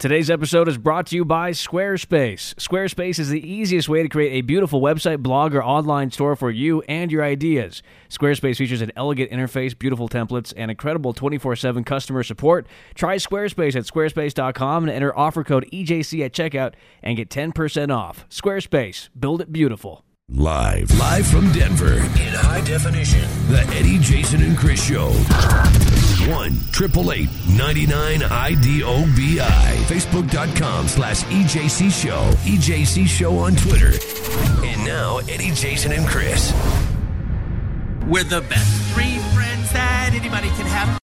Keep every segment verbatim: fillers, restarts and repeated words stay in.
Today's episode is brought to you by Squarespace. Squarespace is the easiest way to create a beautiful website, blog, or online store for you and your ideas. Squarespace features an elegant interface, beautiful templates, and incredible twenty-four seven customer support. Try Squarespace at squarespace dot com and enter offer code E J C at checkout and get ten percent off. Squarespace. Build it beautiful. Live, live from Denver, in high definition, the Eddie, Jason, and Chris Show. one triple eight ninety-nine I D O B I. Facebook.com slash EJC Show. E J C Show on Twitter. And now, Eddie, Jason, and Chris. We're the best three friends that anybody can have.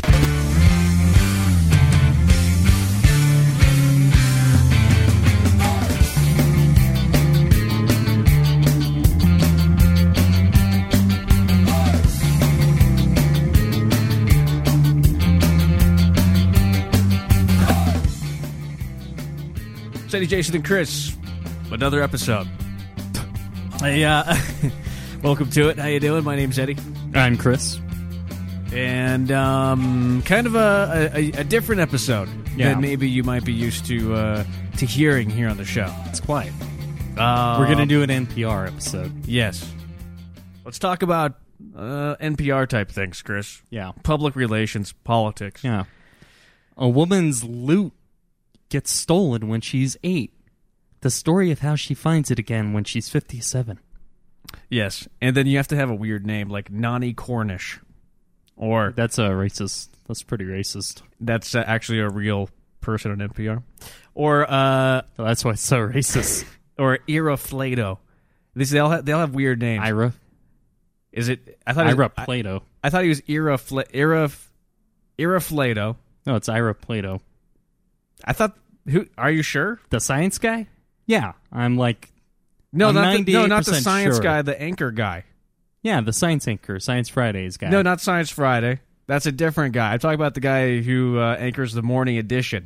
Eddie, Jason, and Chris, another episode. Hey, uh, welcome to it. How you doing? My name's Eddie. I'm Chris. And um, kind of a, a, a different episode yeah. that maybe you might be used to uh, to hearing here on the show. It's quiet. Uh, We're going to do an N P R episode. Yes. Let's talk about uh, N P R type things, Chris. Yeah. Public relations, politics. Yeah. A woman's loot gets stolen when she's eight. The story of how she finds it again when she's fifty-seven. Yes, and then you have to have a weird name like Nani Cornish, or that's a racist. That's pretty racist. That's uh, actually a real person on N P R, or uh, well, that's why it's so racist. Or Ira Flato. These they all have, they all have weird names. Ira. Is it? I thought Ira it was, Plato. I, I thought he was Ira Fla, Ira Ira Flato. No, it's Ira Plato. I thought. Who are you sure? The science guy? Yeah, I'm like no, I'm not the, no, not the science sure. guy, the anchor guy. Yeah, the science anchor, Science Fridays guy. No, not Science Friday. That's a different guy. I'm talking about the guy who uh, anchors the morning edition.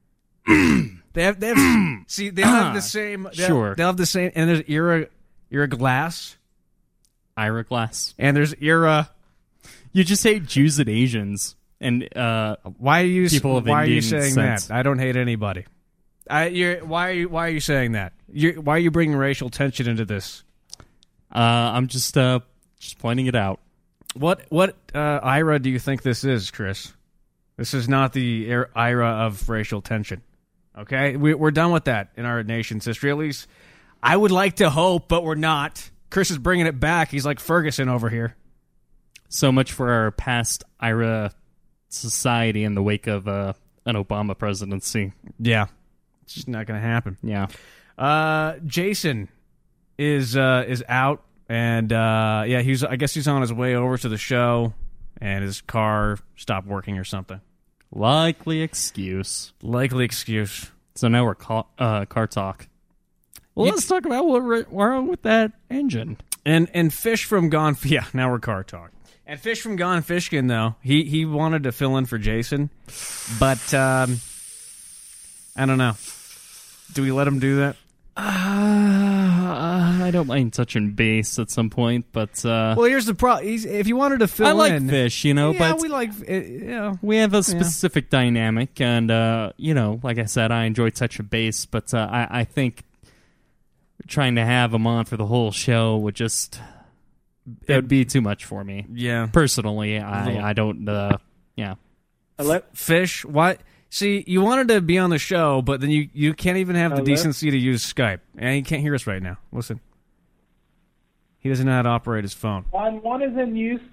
they have, they have. see, they all have the same. They sure, have, they have the same. And there's Ira, Ira Glass, Ira Glass, and there's Ira. You just hate Jews and Asians. And uh, why are you people of why Indian are you saying sense. that? I don't hate anybody. I you're, why are you why are you saying that? You're, why are you bringing racial tension into this? Uh, I'm just uh, just pointing it out. What what uh, Ira do you think this is, Chris? This is not the Ira of racial tension. Okay, we, we're done with that in our nation's history. At least I would like to hope, but we're not. Chris is bringing it back. He's like Ferguson over here. So much for our past Ira society in the wake of uh, an Obama presidency. Yeah, it's just not going to happen. Yeah. Uh, Jason is uh, is out, and uh, yeah, he's. I guess he's on his way over to the show, and his car stopped working or something. Likely excuse. Likely excuse. So now we're ca- uh, car talk. Well, You- let's talk about what what's wrong with that engine. And and Fish from Gone. Yeah, now we're car talk. And Fish from Gone Fishkin, though, he, he wanted to fill in for Jason, but um, I don't know. Do we let him do that? Uh, I don't mind touching base at some point, but uh, Well, here's the problem. If you wanted to fill I like in, Fish, you know. yeah, but we like, uh, you know, we have a specific yeah. dynamic, and uh, you know, like I said, I enjoy touching base, but uh, I, I think trying to have him on for the whole show would just. It would be too much for me. Yeah. Personally, I, I don't, uh, yeah. Hello? Fish, what? See, you wanted to be on the show, but then you, you can't even have Hello? the decency to use Skype. And he can't hear us right now. Listen. He doesn't know how to operate his phone. Line one is in use.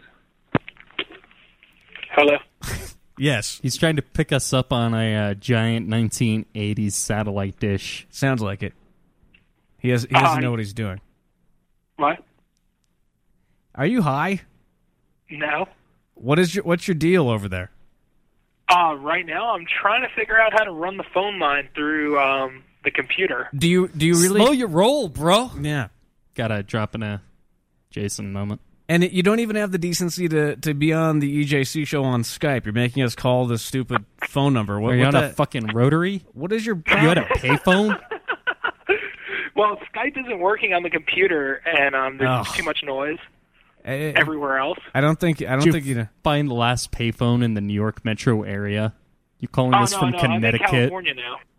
Hello? Yes. He's trying to pick us up on a uh, giant nineteen eighties satellite dish. Sounds like it. He, has, he doesn't Uh, know what he's doing. What? Are you high? No. What is your What's your deal over there? Uh, right now, I'm trying to figure out how to run the phone line through um, the computer. Do you Do you really Slow your roll, bro? Yeah. Gotta drop in a Jason moment. And it, you don't even have the decency to, to be on the E J C show on Skype. You're making us call this stupid phone number. What, Are you what on the, a fucking rotary? What is your You problem? had a payphone? Well, Skype isn't working on the computer, and um, there's Ugh. just too much noise I, I- everywhere else. I don't think. I don't Did you think you know. find the last payphone in the New York metro area? You calling Oh, this no, from no, I'm in Connecticut? California now.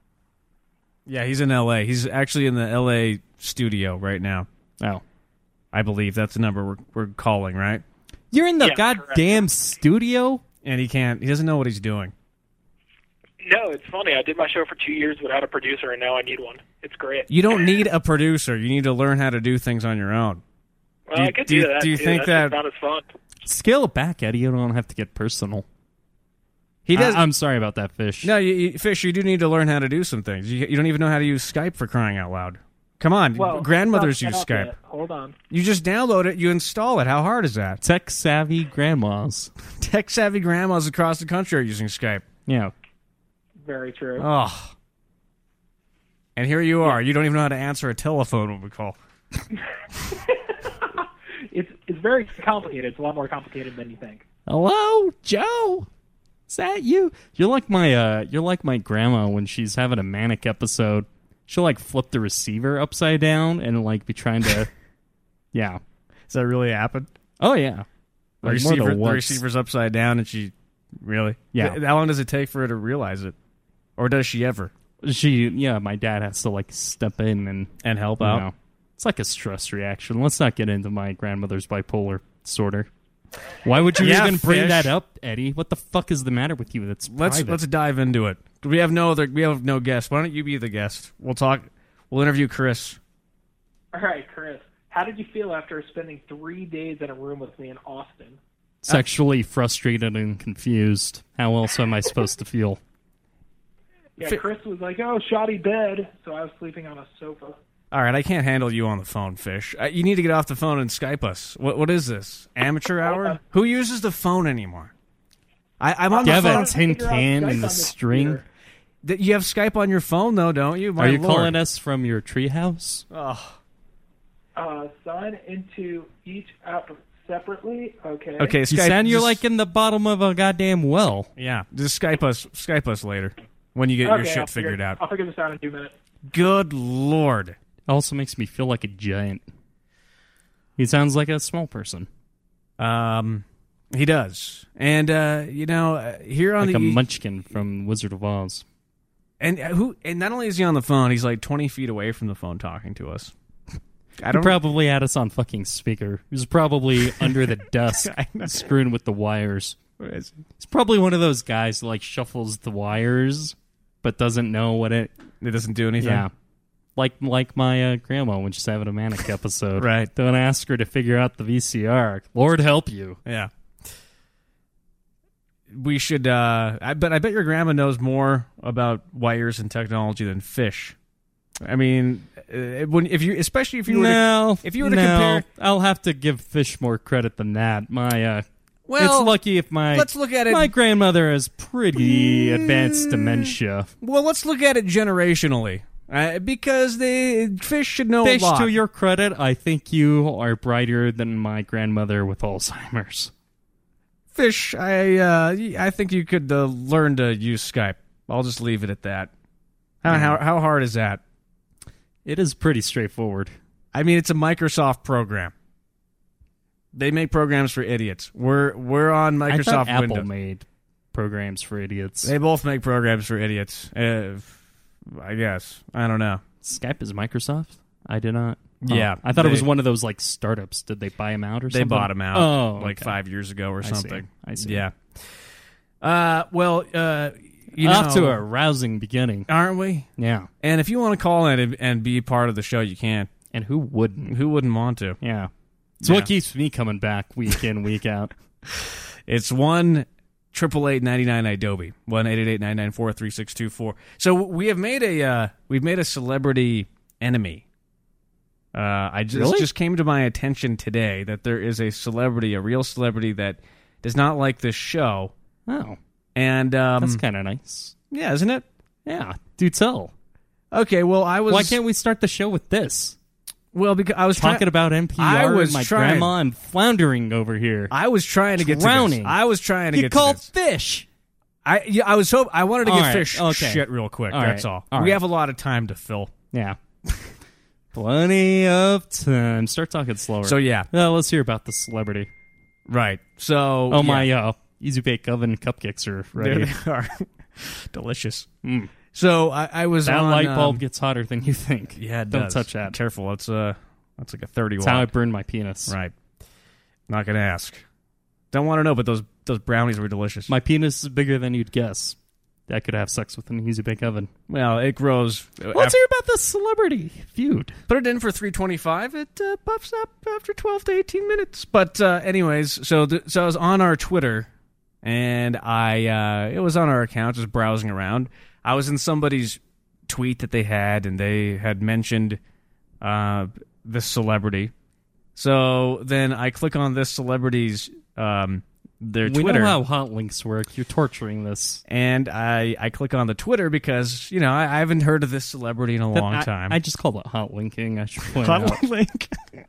Yeah, he's in L A. He's actually in the L A studio right now. Oh. I believe that's the number we're, we're calling, right? You're in the Yeah, goddamn studio? And he can't, he doesn't know what he's doing. No, it's funny. I did my show for two years without a producer, and now I need one. It's great. You don't need a producer. You need to learn how to do things on your own. Well, do you- I could do do, you- that. do you too. think That's that- just not as fun? Scale it back, Eddie. You don't have to get personal. He does. I, I'm sorry about that, Fish. no, you, you, Fish, you do need to learn how to do some things. You, you don't even know how to use Skype, for crying out loud. Come on, Well, grandmothers it's use not Skype. yet. Hold on. You just download it, you install it. How hard is that? Tech savvy grandmas. Tech savvy grandmas across the country are using Skype. Yeah. Very true. Oh. And here you are. You don't even know how to answer a telephone when we call. It's it's very complicated. It's a lot more complicated than you think. Hello, Joe. Is that you? You're like my uh you're like my grandma when she's having a manic episode. She'll like flip the receiver upside down and like be trying to Yeah. Does that really happen? Oh yeah. The, Like, more receiver, than the once. receiver's upside down and she... Really? Yeah. Th- How long does it take for her to realize it? Or does she ever? She yeah, my dad has to like step in and And help you out? know, it's like a stress reaction. Let's not get into my grandmother's bipolar disorder. Why would you Yeah, even bring Fish. that up, Eddie? What the fuck is the matter with you? That's Let's private. let's dive into it. We have no other. We have no guest. Why don't you be the guest? We'll talk. We'll interview Chris. All right, Chris. How did you feel after spending three days in a room with me in Austin? Sexually frustrated and confused. How else am I supposed to feel? Yeah, Fi- Chris was like, "Oh, shoddy bed," so I was sleeping on a sofa. All right, I can't handle you on the phone, Fish. Uh, you need to get off the phone and Skype us. What what is this? Amateur hour? Who uses the phone anymore? I, I'm on Do you the have phone. a tin Figure out can Skype in on the this string? computer. Th- You have Skype on your phone, though, don't you? My Are you Lord. calling us from your treehouse? Oh. Uh, sign into each app separately. Okay. Okay, You Skype. sound you're just- like in the bottom of a goddamn well. yeah. Just Skype us. Skype us later when you get Okay, your shit I'll figure, figured out. I'll figure this out in two minutes. Good Lord. Also makes me feel like a giant. He sounds like a small person, Um, he does, and uh, you know, uh, here on like the a munchkin from Wizard of Oz. and uh, who, and not only is he on the phone, he's like twenty feet away from the phone talking to us. I He don't. probably had us on fucking speaker. He was probably under the desk, I know. screwing with the wires. What is it? He's probably one of those guys who like shuffles the wires, but doesn't know what it. It doesn't do anything. Yeah, like like my uh, grandma when she's having a manic episode. Right. Don't ask her to figure out the V C R. Lord help you. Yeah. We should. Uh, I but I bet your grandma knows more about wires and technology than Fish. I mean, uh, when if you, especially if you were to, No, if you were to no, compare- I'll have to give Fish more credit than that. My, uh, well, it's lucky if my let's look at it. my grandmother has pretty advanced dementia. Well, let's look at it generationally, uh, because the Fish should know Fish, a lot. to your credit, I think you are brighter than my grandmother with Alzheimer's. Fish, I uh, I think you could uh, learn to use Skype. I'll just leave it at that. How how, how hard is that? It is pretty straightforward. I mean, it's a Microsoft program. They make programs for idiots. We're we're on I Microsoft thought Apple Windows. made programs for idiots. They both make programs for idiots. Uh, I guess. I don't know. Skype is Microsoft? I did not. Yeah, Oh, I thought it was they- one of those like startups. Did they buy them out or They something? bought them out Oh, like okay. five years ago or I see. something. I see. Yeah. Uh, well, uh, you know, Off to a rousing beginning. aren't we? Yeah. And if you want to call in and, and be part of the show, you can. And who wouldn't? Who wouldn't want to? Yeah. It's Yeah. what keeps me coming back week in, week out. It's one triple eight ninety nine Adobe one eight eight eight nine nine four three six two four. So we have made a uh, we've made a celebrity enemy. Uh, I just Really? just came to my attention today that there is a celebrity, a real celebrity that does not like this show, Oh, and um, that's kind of nice. yeah, isn't it? Yeah. Do tell. Okay, well, I was Why can't we start the show with this? well because I was Talking trying, about N P R I was and my trying- grandma and floundering over here. I was trying to get Drowning. to this. I was trying to you get call to this. fish. I yeah, I was hope I wanted to All get right, fish okay. shit real quick. All that's right, all. all we right. have a lot of time to fill. Yeah. Plenty of time. Start talking slower. So yeah, Uh, let's hear about the celebrity. right. So Oh, yeah. my uh, Easy Bake Oven cupcakes are There ready. they are. Delicious. Mm. So I, I was that on... light bulb um, gets hotter than you think. Yeah, it Don't does. touch that. Careful, it's, uh, that's like a thirty That's watt. how I burned my penis. Right. Not going to ask. Don't want to know, but those those brownies were delicious. My penis is bigger than you'd guess. I could have sex with an easy bake oven. Well, it grows... Let's hear about this celebrity feud. Put it in for three twenty-five. It uh, puffs up after twelve to eighteen minutes. But uh, anyways, so th- so I was on our Twitter, and I uh, it was on our account, just browsing around. I was in somebody's tweet that they had, and they had mentioned uh, this celebrity. So then I click on this celebrity's um, their we Twitter. know how hot links work. You're torturing this. And I, I click on the Twitter because, you know, I, I haven't heard of this celebrity in a long I, time. I just call it hot linking. I should point out. Hot link.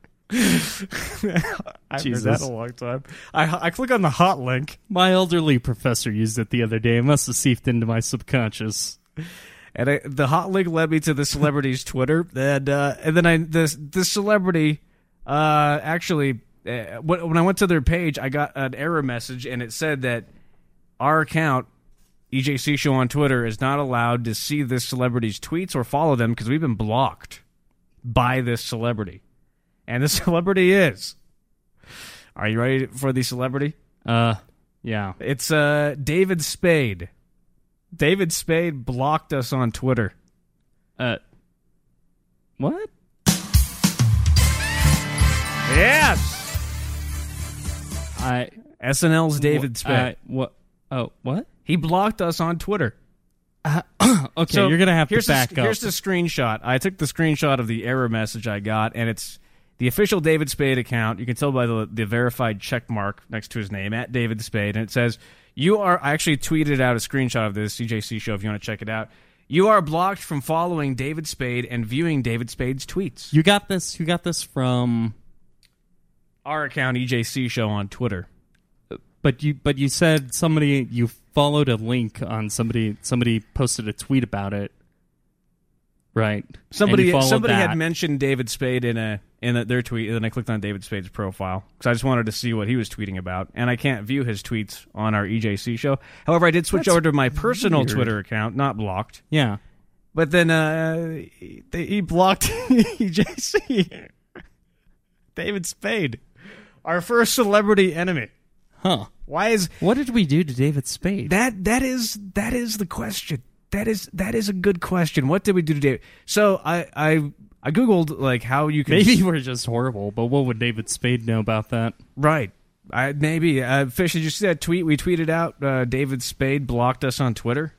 I've Jesus. heard that in a long time. I, I click on the hot link. My elderly professor used it the other day. It must have seeped into my subconscious. And I, the hot link led me to the celebrity's Twitter. And, uh, and then I this, this celebrity uh, actually... Uh, when I went to their page, I got an error message, and it said that our account, E J C Show on Twitter, is not allowed to see this celebrity's tweets or follow them because we've been blocked by this celebrity. And the celebrity is... Are you ready for the celebrity? Uh, yeah. It's uh, David Spade. David Spade blocked us on Twitter. Uh, what? Yes! I S N L's David wh- Spade. I, what? Oh, what? He blocked us on Twitter. Okay, So you're gonna have to here's back the, up. Here's the screenshot. I took the screenshot of the error message I got, and it's the official David Spade account. You can tell by the the verified check mark next to his name, at David Spade, and it says, you are... I actually tweeted out a screenshot of this, C J C Show, if you want to check it out. You are blocked from following David Spade and viewing David Spade's tweets. You got this. You got this from Our account, E J C Show on Twitter. But you, but you said somebody you followed a link on somebody. Somebody posted a tweet about it, right? Somebody, And you followed somebody that. had mentioned David Spade in a in a, their tweet, and then I clicked on David Spade's profile because I just wanted to see what he was tweeting about, and I can't view his tweets on our E J C Show. However, I did switch That's over to my personal weird. Twitter account, not blocked. Yeah. But then uh, he, he blocked E J C. David Spade, our first celebrity enemy. Huh. Why is What did we do to David Spade? that? That is that is the question. That is that is a good question. What did we do to David? So I I I googled like how you can Maybe we're just horrible, but what would David Spade know about that? right. I maybe uh, Fish. Did you see that tweet we tweeted out? Uh, David Spade blocked us on Twitter.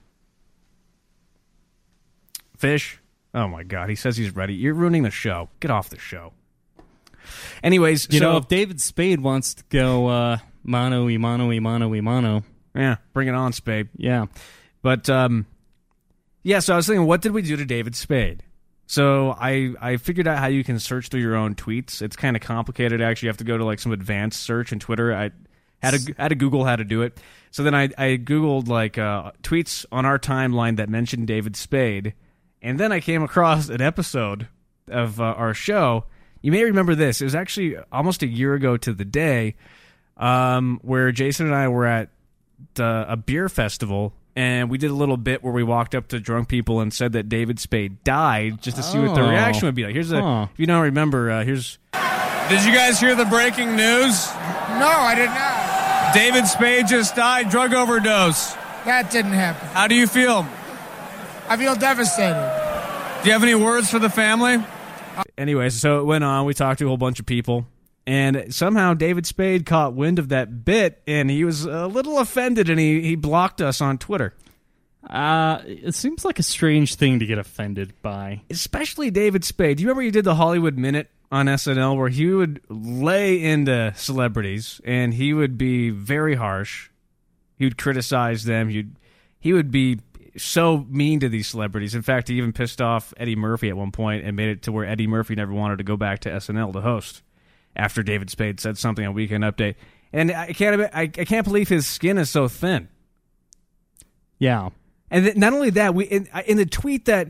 Fish. Oh my God. He says he's ready. You're ruining the show. Get off the show. Anyways, You so, know, if David Spade wants to go uh, mano y mano y mano y mano, yeah, bring it on, Spade. yeah. But um, yeah. So I was thinking, what did we do to David Spade? So I I figured out how you can search through your own tweets. It's kind of complicated. Actually, you have to go to like some advanced search in Twitter. I had to had to Google how to do it. So then I I googled like uh, tweets on our timeline that mentioned David Spade, and then I came across an episode of uh, our show. You may remember this. It was actually almost a year ago to the day, um, where Jason and I were at uh, a beer festival, and we did a little bit where we walked up to drunk people and said that David Spade died, just to see what the Oh. reaction would be like. Here's a, Huh. if you don't remember, uh, here's Did you guys hear the breaking news? No, I did not. David Spade just died, drug overdose. That didn't happen. How do you feel? I feel devastated. Do you have any words for the family? Anyways, so it went on. We talked to a whole bunch of people, and somehow David Spade caught wind of that bit, and he was a little offended, and he, he blocked us on Twitter. Uh, it seems like a strange thing to get offended by. Especially David Spade. Do you remember he did the Hollywood Minute on S N L where he would lay into celebrities, and he would be very harsh. He would criticize them. He'd, he would be so mean to these celebrities. In fact, he even pissed off Eddie Murphy at one point and made it to where Eddie Murphy never wanted to go back to S N L to host after David Spade said something on Weekend Update. And I can't I, I can't believe his skin is so thin. Yeah. And th- not only that, we in, in the tweet that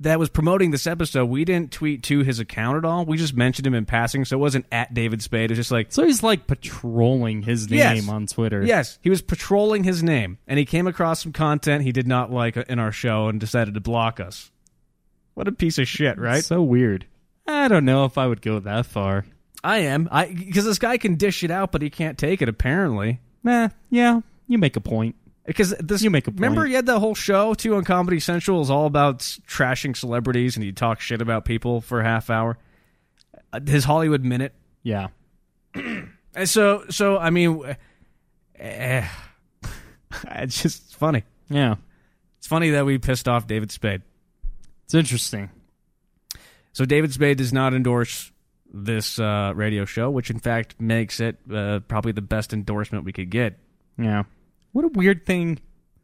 that was promoting this episode, we didn't tweet to his account at all. We just mentioned him in passing, so it wasn't at David Spade. It was just like... So he's like patrolling his name Yes. on Twitter. Yes, he was patrolling his name, and he came across some content he did not like in our show and decided to block us. What a piece of shit, right? So weird. I don't know if I would go that far. I am. I Because this guy can dish it out, but he can't take it, apparently. Nah, yeah, you make a point. Because this, You make a point. Remember, he had that whole show too on Comedy Central. It was all about trashing celebrities, and he'd talk shit about people for a half hour. Uh, his Hollywood Minute. Yeah. And so, so I mean, eh, it's just funny. Yeah. It's funny that we pissed off David Spade. It's interesting. So David Spade does not endorse this uh, radio show, which in fact makes it uh, probably the best endorsement we could get. Yeah. What a weird thing.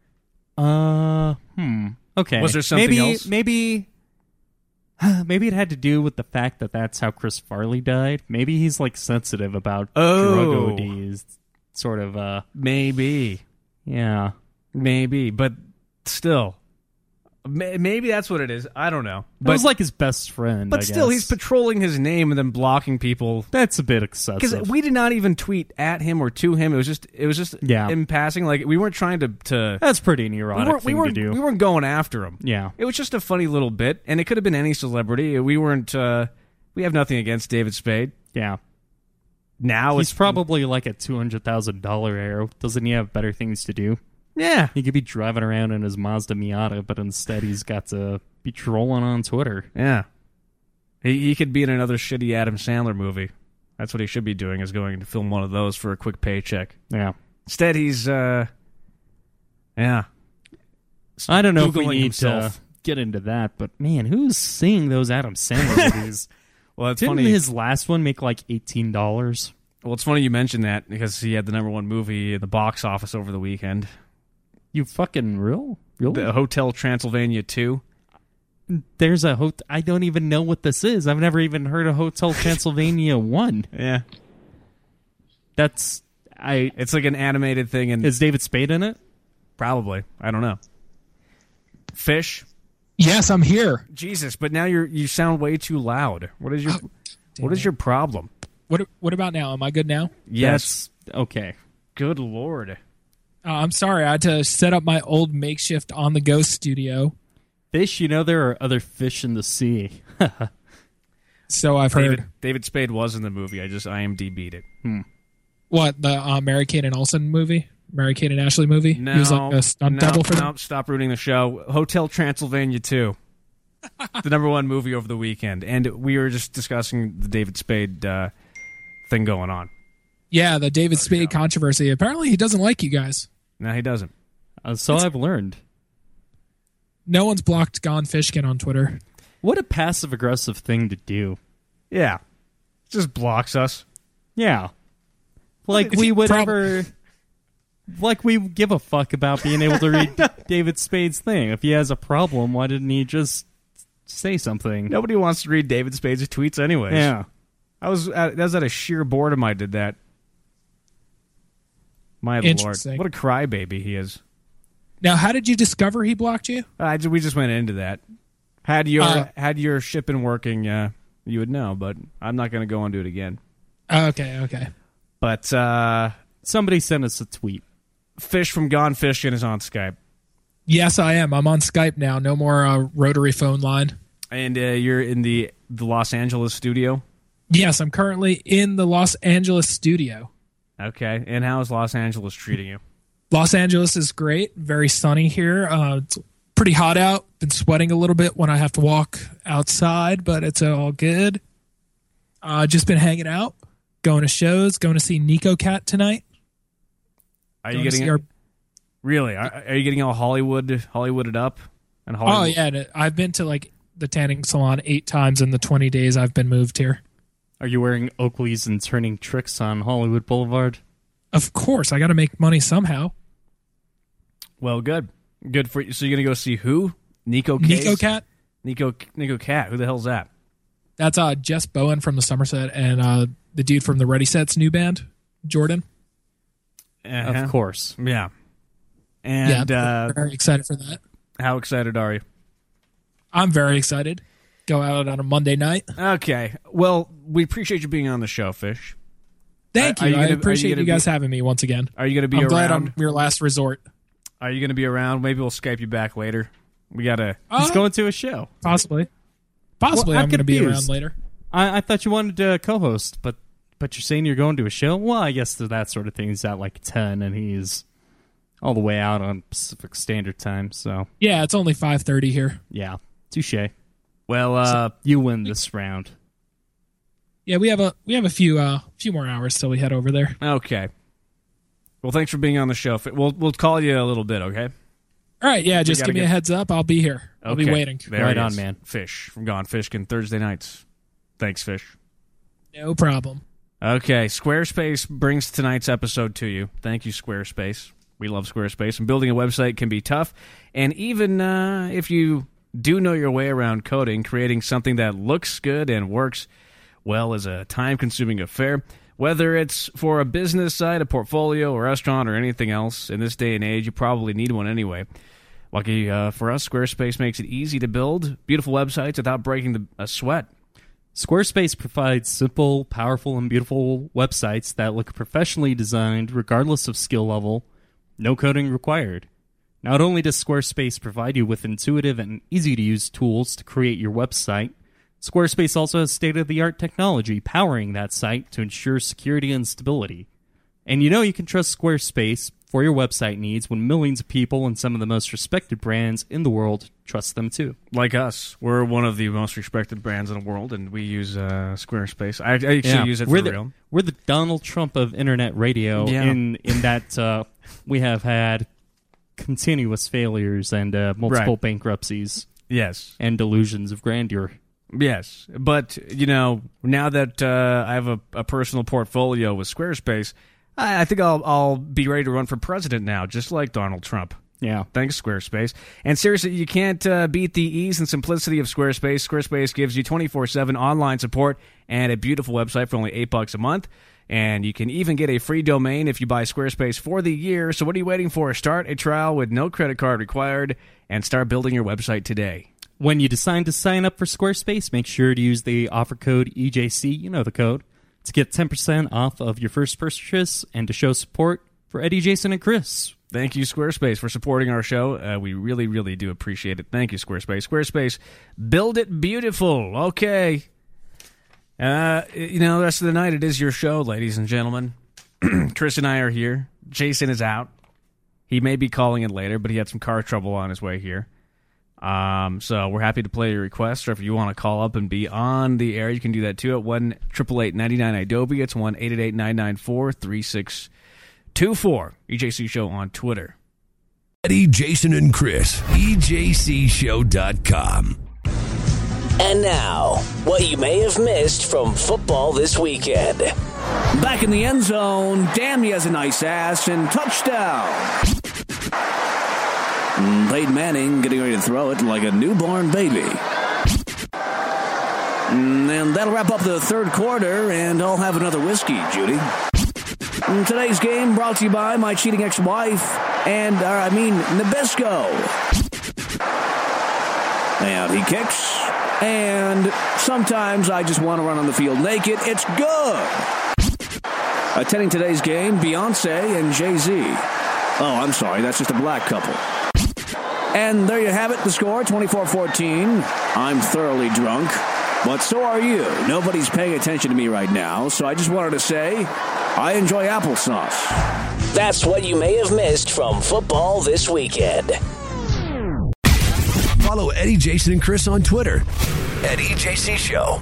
Uh, hmm. Okay. Was there something maybe, else? Maybe, maybe it had to do with the fact that that's how Chris Farley died. Maybe he's like sensitive about Oh. drug O Ds. Sort of. Uh, Maybe, yeah. maybe, but still, may- maybe that's what it is. I don't know. But But was like his best friend. but I still, guess. he's patrolling his name and then blocking people. That's a bit Because excessive. we did not even tweet at him or to him. It was just, it was just Yeah. in passing. Like we weren't trying to. to That's pretty we neurotic weren't, we thing weren't, to do. we weren't going after him. Yeah. It was just a funny little bit, and it could have been any celebrity. We weren't. Uh, we have nothing against David Spade. Yeah. Now He's it's probably like a two hundred thousand dollars arrow. Doesn't he have better things to do? yeah, He could be driving around in his Mazda Miata, but instead he's got to be trolling on Twitter. yeah. He he could be in another shitty Adam Sandler movie. That's what he should be doing, is going to film one of those for a quick paycheck. Yeah. Instead, he's uh, yeah. I don't know if we Googling need himself. to get into that, but man, who's seeing those Adam Sandler movies? Well, it's Didn't funny. his last one make like eighteen dollars? Well, it's funny you mentioned that because he had the number one movie in the box office over the weekend. You fucking real? Really? The Hotel Transylvania two. There's a hotel. I don't even know what this is. I've never even heard of Hotel Transylvania one. Yeah, That's I. it's like an animated thing, and Is David Spade in it? probably I don't know. Fish. Yes, I'm here. Jesus, but now you're you sound way too loud. What is your Oh, what is your problem? What What about now? Am I good now? Yes. That's okay. Good Lord. Uh, I'm sorry. I had to set up my old makeshift on the go studio. Fish, you know there are other fish in the sea. So I've heard. David, David Spade was in the movie. I just I M D B'd it. What, the uh, Mary Kate and Olsen movie? Mary Kate and Ashley movie? No, He was like a stunt no, double for them? no, stop ruining the show. Hotel Transylvania two, the number one movie over the weekend, and we were just discussing the David Spade uh, thing going on. Yeah, the David Spade controversy. Apparently he doesn't like you guys. No, he doesn't. Uh, so I've learned. No one's blocked Gone Fishkin on Twitter. What a passive aggressive thing to do. Yeah, just blocks us. Yeah. Like If we you would prob- ever. Like we give a fuck about being able to read David Spade's thing. If he has a problem, why didn't he just say something? Nobody wants to read David Spade's tweets, anyways. Yeah. I was at, that was out of sheer boredom. I did that. My lord, Interesting. what a crybaby he is. Now, how did you discover he blocked you? I ju- we just went into that. Had your Uh, had your ship been working, uh, you would know. But I'm not going to go and do it again. Okay, okay. But uh, Somebody sent us a tweet. Fish from Gone Fishing is on Skype, Yes, I am. I'm on Skype now. No more uh, rotary phone line. and uh, you're in the the Los Angeles studio. Yes, I'm currently in the Los Angeles studio. Okay, and how is Los Angeles treating you? Los Angeles is great. Very sunny here. Uh, it's pretty hot out. Been sweating a little bit when I have to walk outside, but it's all good. Uh, just been hanging out, going to shows, going to see Nico Cat tonight. Are you Going to getting see our- really? Are, are you getting all Hollywood Hollywooded up? And Hollywood? Oh yeah, and I've been to like the tanning salon eight times in the twenty days I've been moved here. Are you wearing Oakleys and turning tricks on Hollywood Boulevard? Of course, I got to make money somehow. Well, good, good for you. So you're gonna go see who? Nico Case? Nico Cat. Nico Nico Cat. Who the hell's that? That's uh, Jess Bowen from the Somerset and uh, the dude from the Ready Set's new band, Jordan. Uh-huh. Of course. Yeah. And yeah, uh, very excited for that. how excited are you? I'm very excited. Go out on a Monday night. Okay. Well, we appreciate you being on the show, Fish. Thank Are- are you. you I gonna- are appreciate you you, gonna guys be- having me once again. Are you going to be I'm around? glad I'm your last resort. Are you going to be around? Maybe we'll Skype you back later. We got to... He's Uh, going to a show. Possibly. Possibly Well, I'm I'm going to be confused. around later. I, I thought you wanted to co-host, but but you're saying you're going to a show? Well, I guess that sort of thing. He's at like ten, and he's all the way out on Pacific Standard Time. So Yeah, it's only five thirty here. yeah, touche. Well, uh, You win this round. Yeah, we have a we have a few uh few more hours till we head over there. okay. Well, thanks for being on the show. Fi- We'll we'll call you a little bit, okay? All right, yeah, just gotta give me get- a heads up. I'll be here. I'll be Okay. waiting. There Right he on, is. man. Fish from Gone Fishkin Thursday nights. Thanks, Fish. No problem. Okay, Squarespace brings tonight's episode to you. Thank you, Squarespace. We love Squarespace, and building a website can be tough. And even uh, if you do know your way around coding, creating something that looks good and works well is a time-consuming affair. Whether it's for a business site, a portfolio, a restaurant, or anything else, in this day and age, you probably need one anyway. Lucky uh, for us, Squarespace makes it easy to build beautiful websites without breaking the, a sweat. Squarespace provides simple, powerful, and beautiful websites that look professionally designed regardless of skill level. No coding required. Not only does Squarespace provide you with intuitive and easy-to-use tools to create your website, Squarespace also has state-of-the-art technology powering that site to ensure security and stability. And you know you can trust Squarespace for your website needs when millions of people and some of the most respected brands in the world trust them too. Like us, we're one of the most respected brands in the world, and we use uh, Squarespace. I, I actually Yeah. use it we're for the, real. We're the Donald Trump of internet radio Yeah. in in that uh, we have had continuous failures and uh, multiple Right. bankruptcies Yes, and delusions of grandeur. yes. But, you know, now that uh, I have a, a personal portfolio with Squarespace, I, I think I'll, I'll be ready to run for president now, just like Donald Trump. Yeah. Thanks, Squarespace. And seriously, you can't uh, beat the ease and simplicity of Squarespace. Squarespace gives you twenty-four seven online support and a beautiful website for only eight bucks a month. And you can even get a free domain if you buy Squarespace for the year. So what are you waiting for? Start a trial with no credit card required and start building your website today. When you decide to sign up for Squarespace, make sure to use the offer code E J C, you know the code, to get ten percent off of your first purchase and to show support for Eddie, Jason, and Chris. Thank you, Squarespace, for supporting our show. Uh, we really, really do appreciate it. Thank you, Squarespace. Squarespace, build it beautiful. Okay. Uh, you know, the rest of the night, it is your show, ladies and gentlemen. Chris and I are here. Jason is out. He may be calling in later, but he had some car trouble on his way here. Um, so we're happy to play your requests, or if you want to call up and be on the air, you can do that too at one eight eight eight, nine nine, Adobe. It's one eight eight eight, nine nine four, three six two four. E J C Show on Twitter. Eddie, Jason, and Chris. E J C show dot com. And now, what you may have missed from football this weekend. Back in the end zone, damn, he has a nice ass, and touchdown. Mm, Peyton Manning getting ready to throw it like a newborn baby. Mm, And that'll wrap up the third quarter, and I'll have another whiskey, Judy. Mm, Today's game brought to you by my cheating ex-wife, and, uh, I mean, Nabisco. And he kicks, and sometimes I just want to run on the field naked. It's good. Attending today's game, Beyonce and Jay-Z. Oh, I'm sorry, that's just a black couple. And there you have it, the score, twenty-four fourteen. I'm thoroughly drunk, but so are you. Nobody's paying attention to me right now, so I just wanted to say I enjoy applesauce. That's what you may have missed from football this weekend. Follow Eddie, Jason, and Chris on Twitter at E J C Show.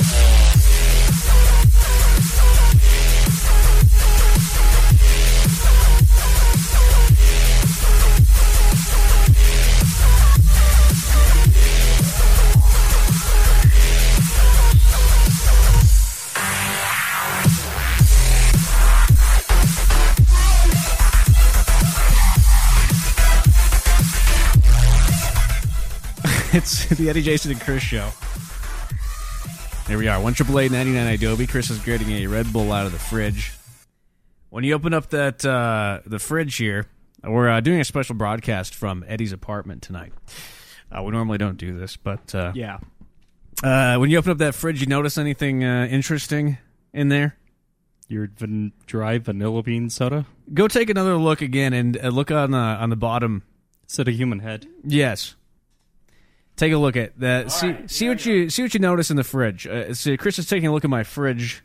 It's the Eddie, Jason, and Chris show. Here we are, one eight eight eight, nine nine, Adobe. Chris is getting a Red Bull out of the fridge. When you open up that uh, the fridge here, we're uh, doing a special broadcast from Eddie's apartment tonight. Uh, we normally don't do this, but uh, Yeah. uh, when you open up that fridge, you notice anything uh, interesting in there? Your van- dry vanilla bean soda? Go take another look again and uh, look on the on the bottom. Is it a human head? Yes. Take a look at that. See right, see yeah, what yeah. you see what you notice in the fridge. Uh, see, Chris is taking a look at my fridge.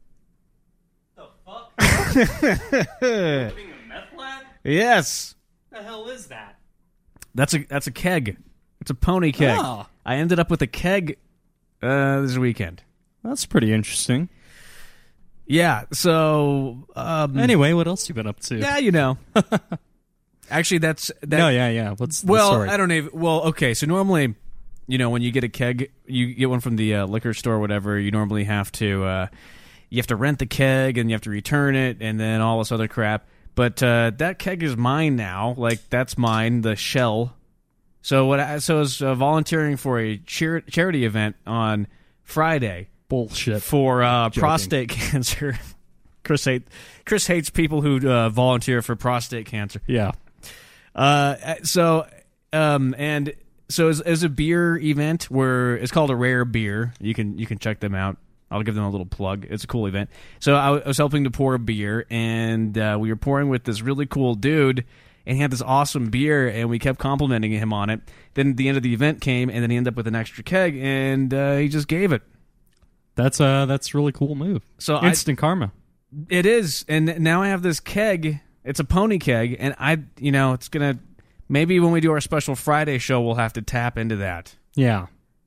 The fuck? Putting a meth lab? Yes, What the hell is that? that's a that's a keg. It's a pony keg. Oh. I ended up with a keg uh, this weekend. That's pretty interesting. Yeah. So um, Anyway, what else you been up to? yeah, you know. Actually, that's that. No, yeah, yeah. What's the Well, story? I don't even. Well, okay. So normally, you know, when you get a keg, you get one from the uh, liquor store, or whatever. You normally have to, uh, you have to rent the keg, and you have to return it, and then all this other crap. But uh, that keg is mine now. Like that's mine, the shell. So what? I, so I was uh, volunteering for a char- charity event on Friday Bullshit. for uh, Joking. prostate cancer. Chris hate Chris hates people who uh, volunteer for prostate cancer. Yeah. Uh, so, um, and so it's, it's a beer event where it's called a Rare Beer. You can you can check them out. I'll give them a little plug. It's a cool event. So I, w- I was helping to pour a beer, and uh, we were pouring with this really cool dude, and he had this awesome beer, and we kept complimenting him on it. Then the end of the event came, and then he ended up with an extra keg, and uh, he just gave it. That's uh that's a really cool move. So I- Instant karma. It is, and now I have this keg. It's a pony keg, and I, you know, it's gonna maybe when we do our special Friday show, we'll have to tap into that. Yeah.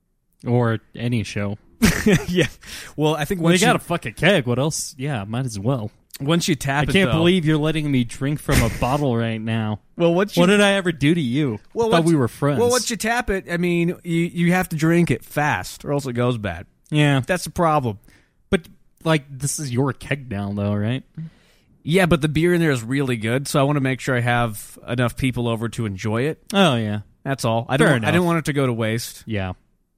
Or any show. Yeah. Well, I think Well, once you got a you, fucking keg. What else? Yeah, might as well. once you tap I it, can't though- believe you're letting me drink from a bottle right now. Well, once you, What did I ever do to you? well, I thought once- we were friends. Well, once you tap it, I mean, you you have to drink it fast, or else it goes bad. yeah. That's the problem. But, like, this is your keg now, though, right? Yeah, but the beer in there is really good, so I want to make sure I have enough people over to enjoy it. Oh, yeah. That's all. I Fair don't. I enough. didn't want it to go to waste. Yeah.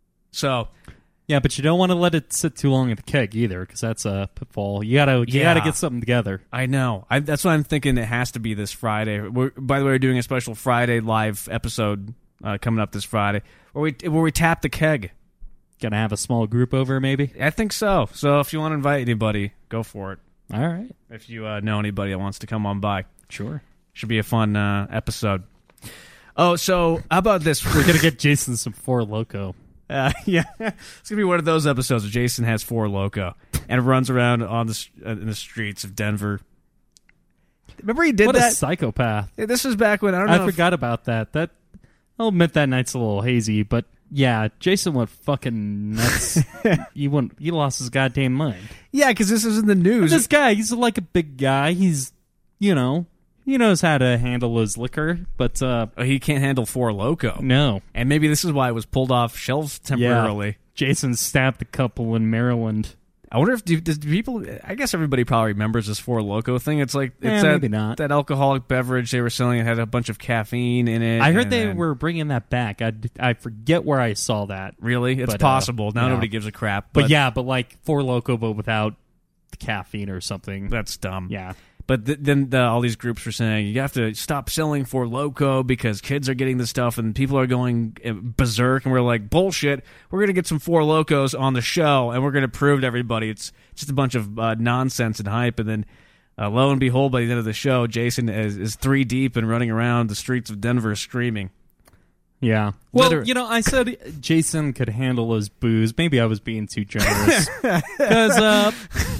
So Yeah, but you don't want to let it sit too long in the keg either, because that's a pitfall. You gotta, you Yeah. gotta get something together. I know. I, that's why I'm thinking it has to be this Friday. We're, by the way, we're doing a special Friday live episode uh, coming up this Friday where we where we tap the keg. Gonna have a small group over, maybe? I think so. So if you want to invite anybody, go for it. All right. If you uh, know anybody that wants to come on by, Sure. should be a fun uh, episode. Oh, so how about this? We're gonna get Jason some Four Loko. Uh, yeah, it's gonna be one of those episodes where Jason has Four Loko and runs around on the s- uh, in the streets of Denver. Remember he did What that? a psychopath. Yeah, this was back when I don't know. I if- forgot about that. That I'll admit that night's a little hazy, but yeah, Jason went fucking nuts. he went. He lost his goddamn mind. yeah, because this is in the news. This guy, he's like a big guy. He's, you know, he knows how to handle his liquor, but uh, he can't handle Four Loko. no. And maybe this is why it was pulled off shelves temporarily. Yeah. Jason stabbed a couple in Maryland. I wonder if do, does people. I guess everybody probably remembers this Four Loko thing. It's like it's Eh, that, maybe not. that alcoholic beverage they were selling. It had a bunch of caffeine in it. I heard and they then- were bringing that back. I, I forget where I saw that. really. It's but, uh, possible now. yeah. Nobody gives a crap. But, But, yeah, but like Four Loko, but without the caffeine or something. that's dumb. Yeah. But th- then the, all these groups were saying you have to stop selling Four Loko because kids are getting this stuff and people are going uh, berserk. And we're like, bullshit. We're going to get some Four Lokos on the show and we're going to prove to everybody it's just a bunch of uh, nonsense and hype. And then uh, lo and behold, by the end of the show, Jason is, is three deep and running around the streets of Denver screaming. Yeah. Well, Liter- you know, I said Jason could handle his booze. Maybe I was being too generous. Because uh,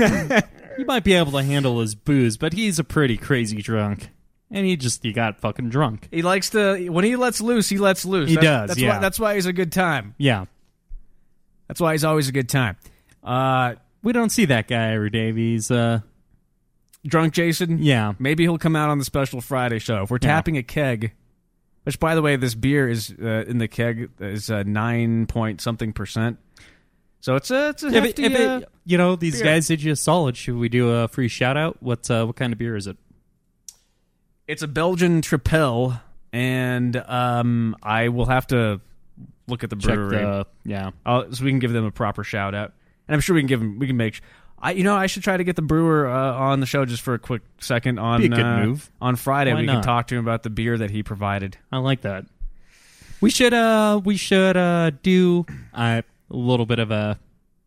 he might be able to handle his booze, but he's a pretty crazy drunk. And he just, he got fucking drunk. He likes to, when he lets loose, he lets loose. He That's- does, That's yeah. Why, that's why he's a good time. Yeah. That's why he's always a good time. Uh, We don't see that guy every day. He's, uh, drunk Jason? yeah. Maybe he'll come out on the special Friday show. If we're Yeah. tapping a keg, which, by the way, this beer is uh, in the keg is uh, nine point something percent. So it's a it's a If it, hefty. if it, uh, you know, these beer. guys did you a solid. Should we do a free shout out? What, uh, what kind of beer is it? it's a Belgian Tripel, and um, I will have to look at the Check brewery the, yeah. I'll, so we can give them a proper shout out. And I'm sure we can give them. We can make. I you know I should try to get the brewer uh, on the show just for a quick second on Be a good uh, move. on Friday. Why we can not? talk to him about the beer that he provided. I like that. We should uh we should uh do uh, a little bit of a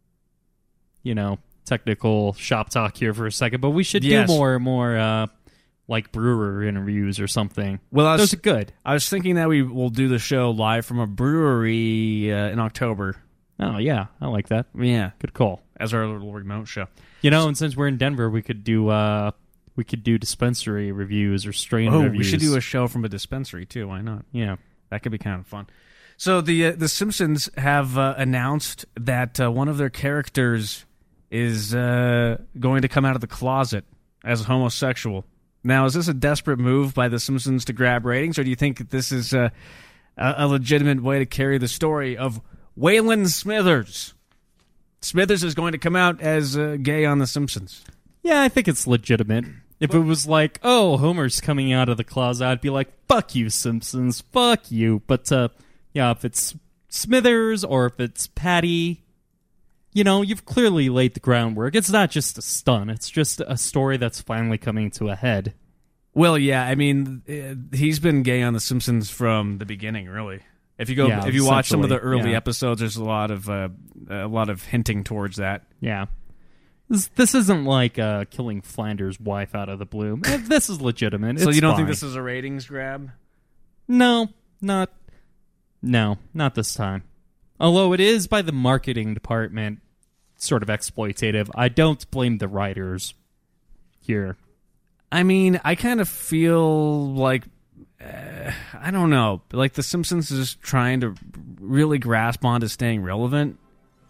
you know technical shop talk here for a second, but we should Yes. do more more uh like brewer interviews or something. Well, I was, those are good. I was thinking that we will do the show live from a brewery uh, in October. Oh yeah, I like that. Yeah, Good call. as our little remote show. You know, and since we're in Denver, we could do uh we could do dispensary reviews or strain Oh, reviews. we should do a show from a dispensary too. Why not? yeah. That could be kind of fun. So the uh, the Simpsons have uh, announced that uh, one of their characters is uh, going to come out of the closet as homosexual. Now, is this a desperate move by the Simpsons to grab ratings, or do you think that this is uh, a, a legitimate way to carry the story of Waylon Smithers? Smithers is going to come out as uh, gay on The Simpsons. Yeah, I think it's legitimate. If it was like, oh, Homer's coming out of the closet, I'd be like, fuck you, Simpsons, fuck you. But, uh, yeah, if it's Smithers or if it's Patty, you know, you've clearly laid the groundwork. It's not just a stunt. It's just a story that's finally coming to a head. Well, yeah, I mean, uh, he's been gay on The Simpsons from the beginning, really. If you go, Yeah, if you watch some of the essentially, early yeah. episodes, there's a lot of uh, a lot of hinting towards that. Yeah. This, this isn't like uh, killing Flanders' wife out of the blue. Eh, This is legitimate. So It's you don't fine. think this is a ratings grab? No, not... No, not this time. Although it is by the marketing department, sort of exploitative. I don't blame the writers here. I mean, I kind of feel like uh, I don't know, like The Simpsons is trying to really grasp onto staying relevant,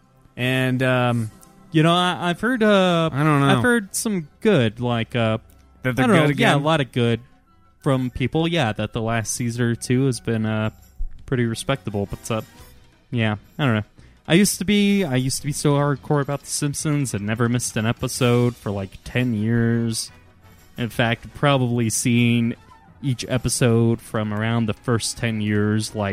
and um, You know, I, I've heard. Uh, I don't know. I've heard some good, like uh, that I they're don't know, good yeah, a again. lot of good from people. Yeah, that the last season or two has been uh, pretty respectable. But uh, yeah, I don't know. I used to be, I used to be so hardcore about The Simpsons and never missed an episode for like ten years. In fact, probably seen each episode from around the first ten years, like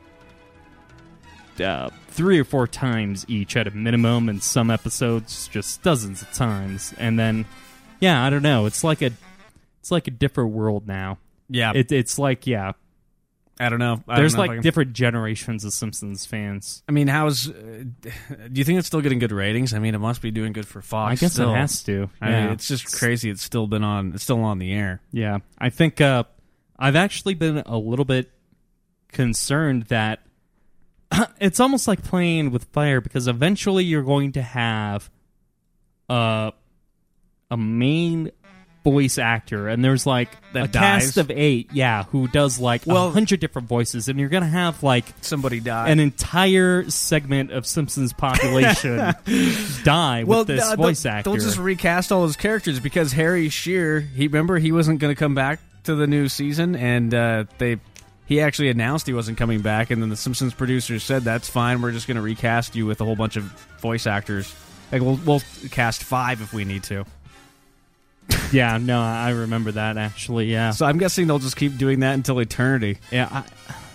uh, three or four times each at a minimum, and some episodes just dozens of times. And then, yeah, I don't know. It's like a, it's like a different world now. Yeah, It, it's like, yeah, I don't know. I there's don't know if I like can- different generations of Simpsons fans. I mean, how's? Uh, do you think it's still getting good ratings? I mean, it must be doing good for Fox. I guess still. it has to. I yeah. mean, it's just crazy. It's still been on. It's still on the air. Yeah, I think uh, I've actually been a little bit concerned that it's almost like playing with fire, because eventually you're going to have uh, a main voice actor, and there's like That a dies? cast of eight, yeah, who does like a Well- hundred different voices, and you're gonna have like Somebody died. an entire segment of Simpsons population die with well, this uh, voice they'll, actor. They'll just recast all his characters because Harry Shearer. He remember he wasn't going to come back to the new season, and uh, they he actually announced he wasn't coming back, and then the Simpsons producers said that's fine. We're just going to recast you with a whole bunch of voice actors. Like we'll we'll cast five if we need to. Yeah, no, I remember that actually. Yeah, So I'm guessing they'll just keep doing that until eternity. yeah, I,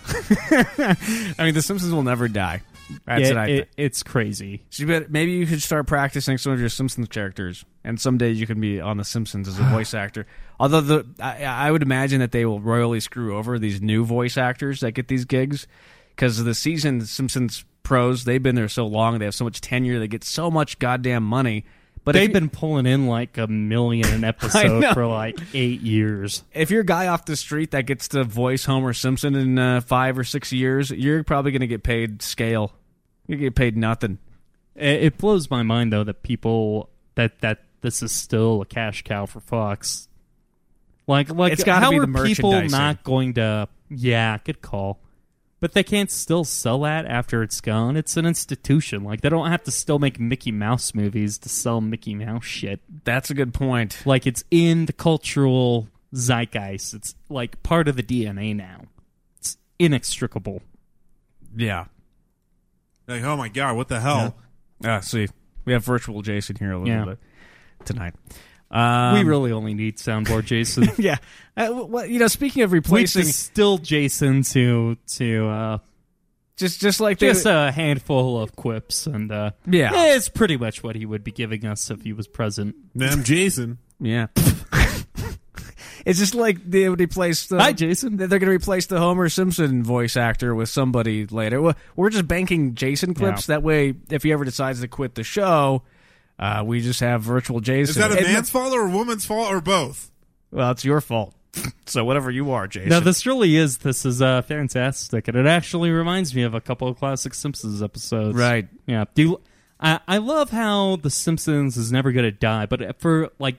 I mean, the Simpsons will never die. That's yeah, it. I it- think. it's crazy. So you bet- maybe you could start practicing some of your Simpsons characters, and someday you can be on The Simpsons as a voice actor. Although the I, I would imagine that they will royally screw over these new voice actors that get these gigs, because of the season the Simpsons pros, they've been there so long, they have so much tenure, they get so much goddamn money. But They've if, you- been pulling in like a million an episode know. for like eight years. if you're a guy off the street that gets to voice Homer Simpson in uh, five or six years, you're probably going to get paid scale. You get paid nothing. It, it blows my mind though that people that that this is still a cash cow for Fox. Like, like It's gotta how be are the people merchandising. not going to? Yeah, good call. But they can't still sell that after it's gone. It's an institution. Like, they don't have to still make Mickey Mouse movies to sell Mickey Mouse shit. That's a good point. Like, it's in the cultural zeitgeist. It's like part of the D N A now. It's inextricable. Yeah. Like, oh my god, what the hell? Ah, see, we have virtual Jason here a little Yeah. bit tonight. Um, we really only need soundboard Jason. yeah. Uh, well, you know, speaking of We replacing, distill Jason to to uh, just just like they, just a handful of quips, and uh, Yeah. it's pretty much what he would be giving us if he was present. Them Jason. yeah. It's just like they would replace the. Hi, Jason. They're going to replace the Homer Simpson voice actor with somebody later. Well, we're just banking Jason clips. Yeah. That way, if he ever decides to quit the show, uh, we just have virtual Jason. Is that a And- man's fault or a woman's fault or both? Well, it's your fault. So whatever you are, Jason. No, this really is. This is uh, fantastic, and it actually reminds me of a couple of classic Simpsons episodes. Right. Yeah. Do you, I, I love how the Simpsons is never going to die, but for like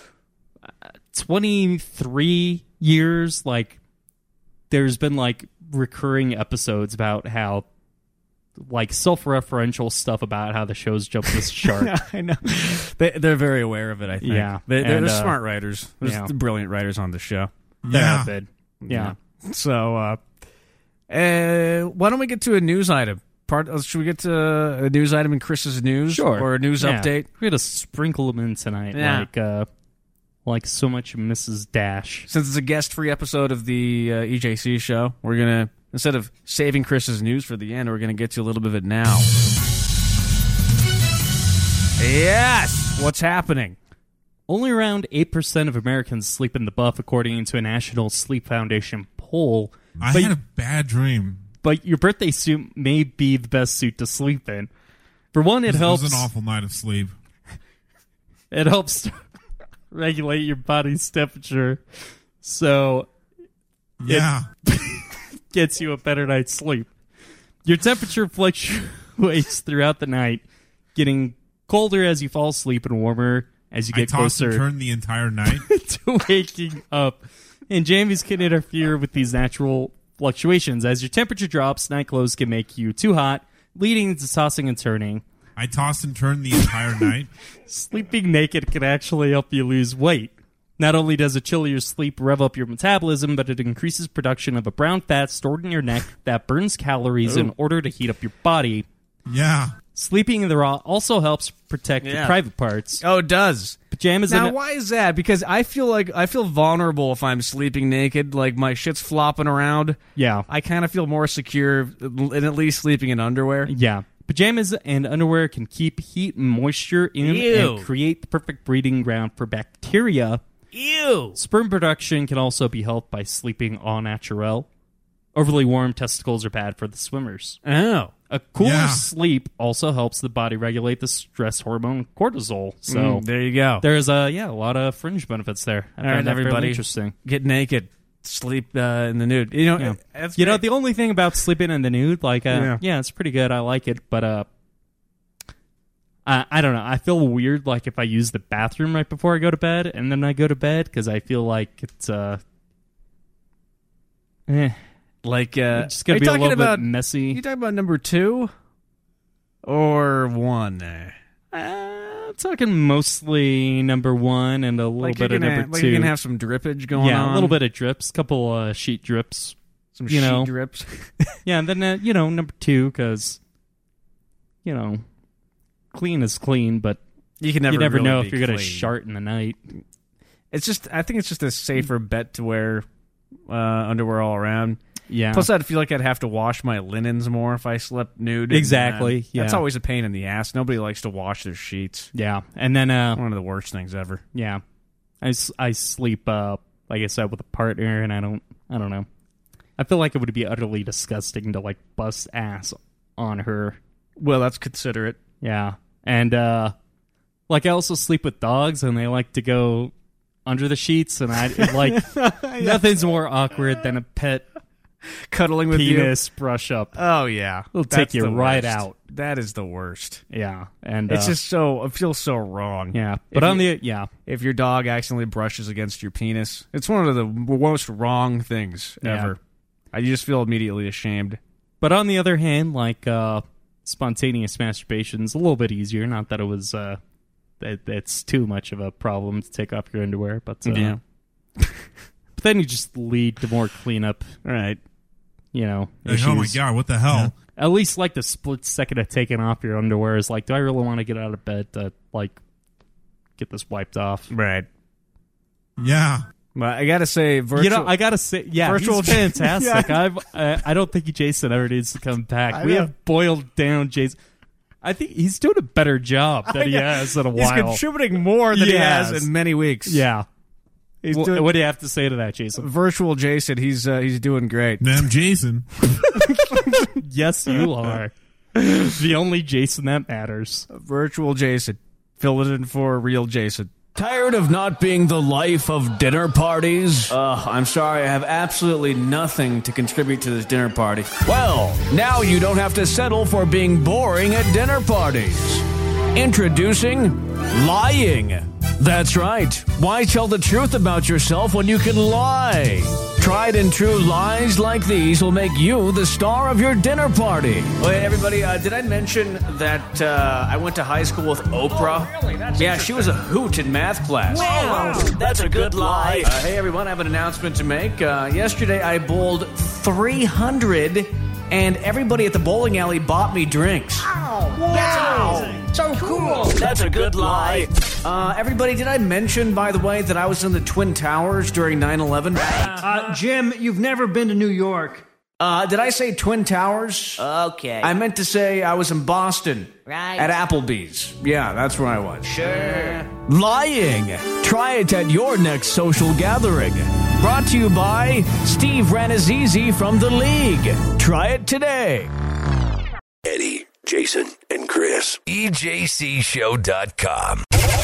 twenty-three years, like there's been like recurring episodes about how like self-referential stuff about how the show's jumped this shark. I know. They, they're very aware of it, I think. Yeah. They, they're And, they're uh, smart writers. There's yeah. brilliant writers on the show. They Yeah. have been. Yeah. So, uh, uh, why don't we get to a news item? Part. Uh, should we get to a news item in Chris's news? Sure. Or a news Yeah. update? We're going to sprinkle them in tonight, Yeah. like uh, like so much Missus Dash. Since it's a guest-free episode of the uh, E J C show, we're going to, instead of saving Chris's news for the end, we're going to get to a little bit of it now. Yes! What's happening? Only around eight percent of Americans sleep in the buff, according to a National Sleep Foundation poll. I but, had a bad dream. but your birthday suit may be the best suit to sleep in. For one, it It helps. was an awful night of sleep. It helps regulate your body's temperature, so Yeah. gets you a better night's sleep. Your temperature fluctuates throughout the night, getting colder as you fall asleep and warmer as you I get tossed closer and turned the entire night. to waking up. And jammies can interfere with these natural fluctuations. As your temperature drops, night clothes can make you too hot, leading to tossing and turning. I tossed and turned the entire night. Sleeping naked can actually help you lose weight. Not only does a chillier sleep rev up your metabolism, but it increases production of a brown fat stored in your neck that burns calories in order to heat up your body. Yeah. Sleeping in the raw also helps protect Yeah. your private parts. Oh, it does. Pajamas Now, and why is that? Because I feel like I feel vulnerable if I'm sleeping naked. Like my shit's flopping around. yeah, I kind of feel more secure in at least sleeping in underwear. yeah. Pajamas and underwear can keep heat and moisture in Ew. and create the perfect breeding ground for bacteria. Ew. Sperm production can also be helped by sleeping au naturel. Overly warm testicles are bad for the swimmers. Oh. A cooler Yeah. sleep also helps the body regulate the stress hormone cortisol. So Mm, there you go. there's a yeah a lot of fringe benefits there. I All found right, that fairly everybody. interesting. Get naked. Sleep uh, in the nude. You know, Yeah. that's You know, great. the only thing about sleeping in the nude, like, uh, Yeah. yeah. it's pretty good. I like it, but uh, I, I don't know. I feel weird, like if I use the bathroom right before I go to bed, and then I go to bed because I feel like it's uh, eh, like uh, it's gonna are you be a talking little about, bit messy. You talking about number two or one? Uh, I'm talking mostly number one and a little Like bit you're of gonna, number like two. you're gonna have some drippage going yeah, on. a little bit of drips, couple uh, sheet drips. some you sheet know. drips. Yeah, and then uh, you know number two because you know clean is clean, but You can never. you never really know be if you're gonna clean. shart in the night. It's just. I think it's just a safer bet to wear uh, underwear all around. Yeah. Plus, I'd feel like I'd have to wash my linens more if I slept nude. Exactly, And, uh, yeah. That's always a pain in the ass. Nobody likes to wash their sheets. Yeah, and then uh, One of the worst things ever. yeah, I, s- I sleep uh, like I said with a partner, and I don't I don't know. I feel like it would be utterly disgusting to like bust ass on her. Well, that's considerate. Yeah, and uh, like I also sleep with dogs, and they like to go under the sheets, and I like nothing's more awkward than a pet Cuddling with penis brush up. you. Oh yeah, It'll That's take you the right worst. out. That is the worst. Yeah, and It's uh, just so. It feels so wrong. yeah. If But on you- the yeah, if your dog accidentally brushes against your penis, it's one of the most wrong things Yeah. ever. I just feel immediately ashamed. but on the other hand, like uh, spontaneous masturbation's a little bit easier. Not that it was uh, that it's too much of a problem to take off your underwear, but uh, Yeah. but then you just lead to more cleanup. All right. You know, Like, oh my issues. god, what the hell? At least like the split second of taking off your underwear is like, do I really want to get out of bed to like get this wiped off? Right. Yeah. But I gotta say, virtual. You know, I gotta say, yeah, Virtual- he's fantastic. Yeah. I've, I, I don't think Jason ever needs to come back. I we know. have boiled down Jason. I think he's doing a better job than he know. has in a He's while. contributing more than he Yes. has in many weeks. Yeah, He's Well, doing, what do you have to say to that, Jason? virtual Jason, he's uh, he's doing great. I'm Jason. Yes, you are. The only Jason that matters. Virtual Jason. Fill it in for real Jason. Tired of not being the life of dinner parties? Ugh, I'm sorry, I have absolutely nothing to contribute to this dinner party. Well, now you don't have to settle for being boring at dinner parties. Introducing lying. That's right. Why tell the truth about yourself when you can lie? Tried and true lies like these will make you the star of your dinner party. Wait, everybody, uh, did I mention that uh, I went to high school with Oprah? Oh, really? That's yeah, she was a hoot in math class. Wow, that's a good lie. Uh, hey, everyone, I have an announcement to make. Uh, yesterday, I bowled three hundred, and everybody at the bowling alley bought me drinks. Wow, so cool. That's a good lie. Uh, everybody, did I mention, by the way, that I was in the Twin Towers during nine eleven? Uh, Jim, you've never been to New York. Uh, did I say Twin Towers? Okay. I meant to say I was in Boston. Right. At Applebee's. Yeah, that's where I was. Sure. Lying. Try it at your next social gathering. Brought to you by Steve Ranazizi from The League. Try it today. Eddie, Jason, and Chris. E J C show dot com.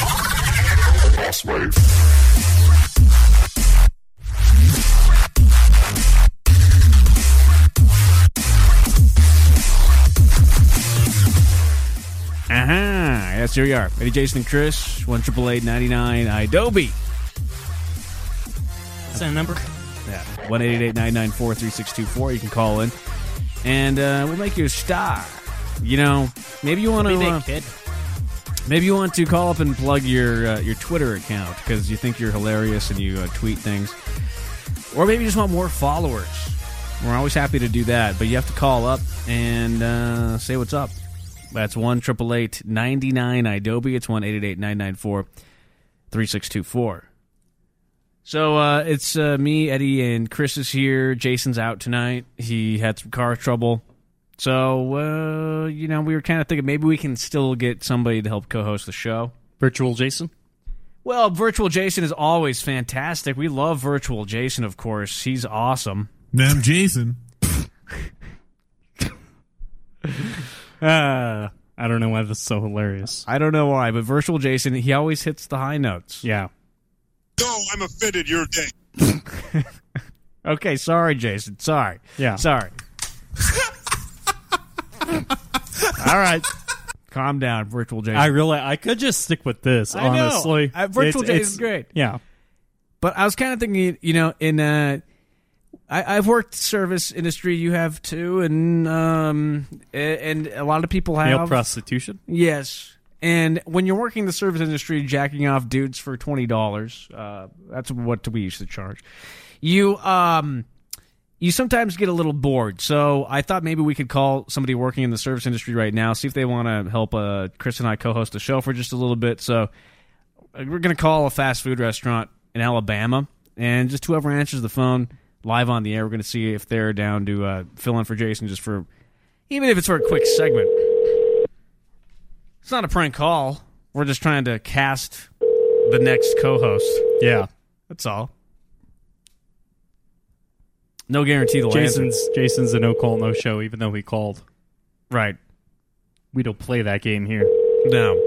Uh-huh. Yes, here we are. Eddie, Jason, and Chris. one triple eight ninety-nine Adobe. Is that a number? Yeah. one eight eight eight nine nine four three six two four. You can call in. And uh, we'll make you a star. You know, maybe you want to... Be Uh, that kid. maybe you want to call up and plug your uh, your Twitter account because you think you're hilarious and you uh, tweet things. Or maybe you just want more followers. We're always happy to do that. But you have to call up and uh, say what's up. That's one triple eight ninety-nine Adobe. It's one eight eight eight nine nine four three six two four. So uh, it's uh, me, Eddie, and Chris is here. Jason's out tonight. He had some car trouble. So, uh, you know, we were kind of thinking maybe we can still get somebody to help co-host the show. Virtual Jason? Well, Virtual Jason is always fantastic. We love Virtual Jason, of course. He's awesome. I'm Jason. Uh, I don't know why this is so hilarious. I don't know why, but Virtual Jason, he always hits the high notes. Yeah. No, I'm offended. You're gay. Okay, sorry, Jason. Sorry. Yeah. Sorry. All right. Calm down, Virtual Jason. I really, I could just stick with this, I know. honestly. Uh, Virtual It's- Jason's it's- great. Yeah. But I was kind of thinking, you know, in uh, I, I've worked service industry. You have too, and um, a- and a lot of people have Male prostitution? Yes, and when you're working the service industry, jacking off dudes for twenty dollars, uh, that's what we used to charge. You um, you sometimes get a little bored. So I thought maybe we could call somebody working in the service industry right now, see if they want to help uh, Chris and I co-host the show for just a little bit. So we're going to call a fast food restaurant in Alabama, and just whoever answers the phone live on the air, we're going to see if they're down to uh, fill in for Jason just for, even if it's for a quick segment. It's not a prank call. We're just trying to cast the next co-host. Yeah. That's all. No guarantee they'll Jason's answer. Jason's a no call, no show, even though he called. Right. We don't play that game here. No.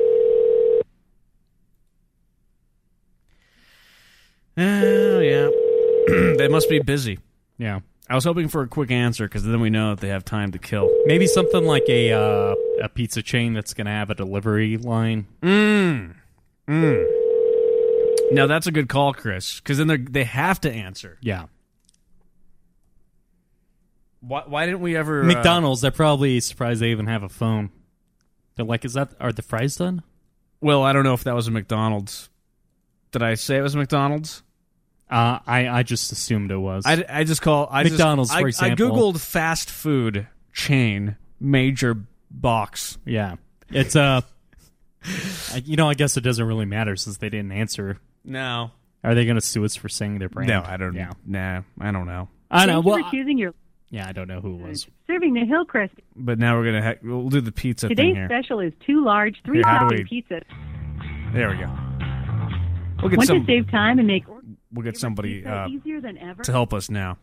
Oh, yeah. They must be busy. Yeah. I was hoping for a quick answer because then we know that they have time to kill. Maybe something like a uh, a pizza chain that's going to have a delivery line. Mm. Mm. Now, that's a good call, Chris, because then they they have to answer. Yeah. Why, why didn't we ever... McDonald's, they're probably surprised they even have a phone. They're like, is that, are the fries done? Uh, well, I don't know if that was a McDonald's. Did I say it was a McDonald's? Uh, I, I just assumed it was. I, I just call... I McDonald's, just, for I, example. I Googled fast food chain major box. Yeah. It's, uh... you know, I guess it doesn't really matter since they didn't answer. No. Are they going to sue us for saying their brand? No, I don't Yeah. Nah, I don't know. I know. Thank you Well, for choosing your yeah, I don't know who it was. serving the Hillcrest. But now we're going to... Ha- we'll do the pizza Today's thing here. special is two large, three Here, how do topping we- pizzas. There we go. We'll get Want some... to save time and make we'll get somebody so uh, easier than ever. to help us now.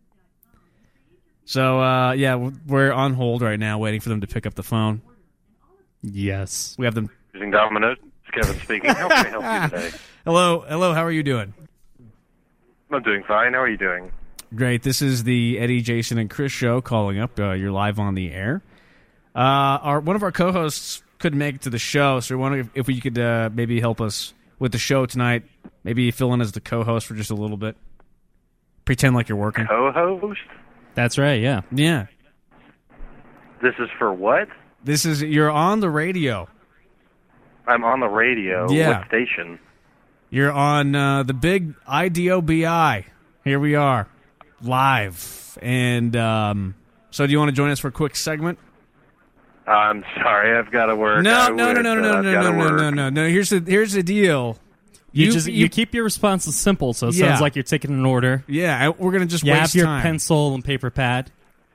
So, uh, yeah, we're on hold right now, waiting for them to pick up the phone. Yes. We have them. Using Domino's, it's Kevin speaking. How can I help you today? Hello, hello, how are you doing? I'm doing fine. How are you doing? Great. This is the Eddie, Jason, and Chris show calling up. Uh, you're live on the air. Uh, our One of our co-hosts couldn't make it to the show, so we wondering if, if we could uh, maybe help us with the show tonight. Maybe fill in as the co-host for just a little bit. Pretend like you're working. Co-host? That's right, yeah. Yeah. This is for what? This is, you're on the radio. I'm on the radio. Yeah. What station? You're on uh, the big I D O B I. Here we are, live. And um, so do you want to join us for a quick segment? I'm sorry, I've got to work. No, I no, no, wish, no, no, but no, I've no, gotta no, no, work. no, no, no. Here's the here's the deal. You, just you, keep your responses simple, so it Yeah. sounds like you're taking an order. Yeah, I- we're gonna just you waste have your time. pencil and paper pad.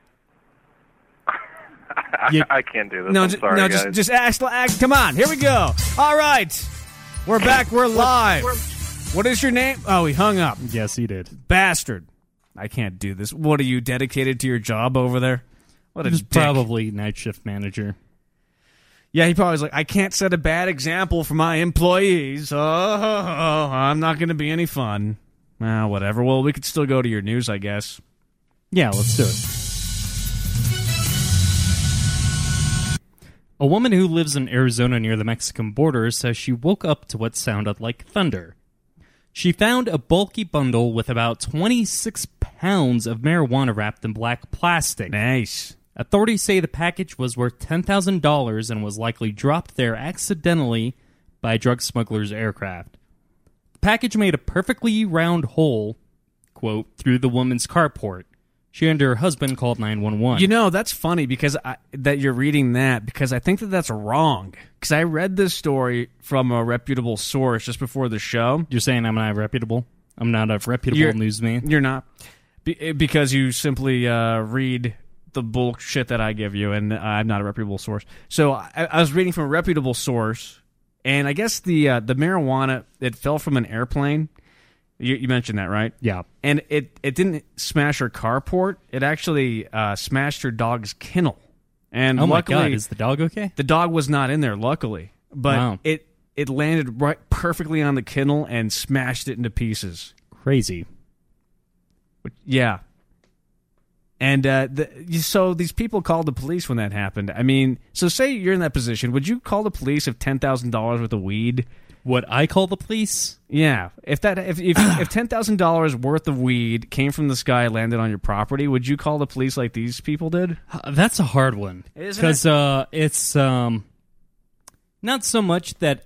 I, You- I can't do this. No, I'm ju- sorry, no, guys. just just act, act. Come on, here we go. All right, we're back. We're live. What is your name? Oh, he hung up. Yes, he did. Bastard. I can't do this. What are you dedicated to your job over there? What a He was dick. probably night shift manager. Yeah, he probably was like, I can't set a bad example for my employees. Oh, I'm not going to be any fun. Well, whatever. Well, we could still go to your news, I guess. Yeah, let's do it. A woman who lives in Arizona near the Mexican border says she woke up to what sounded like thunder. She found a bulky bundle with about twenty-six pounds of marijuana wrapped in black plastic. Nice. Authorities say the package was worth ten thousand dollars and was likely dropped there accidentally by a drug smuggler's aircraft. The package made a perfectly round hole, quote, through the woman's carport. She and her husband called nine one one. You know, that's funny because I, that you're reading that because I think that that's wrong. Because I read this story from a reputable source just before the show. You're saying I'm not reputable? I'm not a reputable You're- newsman? You're not. Be, because you simply uh, read the bullshit that I give you, and I'm not a reputable source. So I, I was reading from a reputable source, and I guess the uh, the marijuana, it fell from an airplane. You, you mentioned that, right? Yeah. And it, it didn't smash her carport. It actually uh, smashed her dog's kennel. And Oh my luckily, God, is the dog okay? The dog was not in there, luckily. But Wow. it, it landed right perfectly on the kennel and smashed it into pieces. Crazy. Yeah. And uh, the, you- so these people called the police when that happened. I mean, so say you're in that position. Would you call the police if ten thousand dollars worth of weed? Would I call the police? Yeah. If that if if, if ten thousand dollars worth of weed came from the sky and landed on your property, would you call the police like these people did? Uh, That's a hard one. Isn't Because it? uh, it's um, not so much that...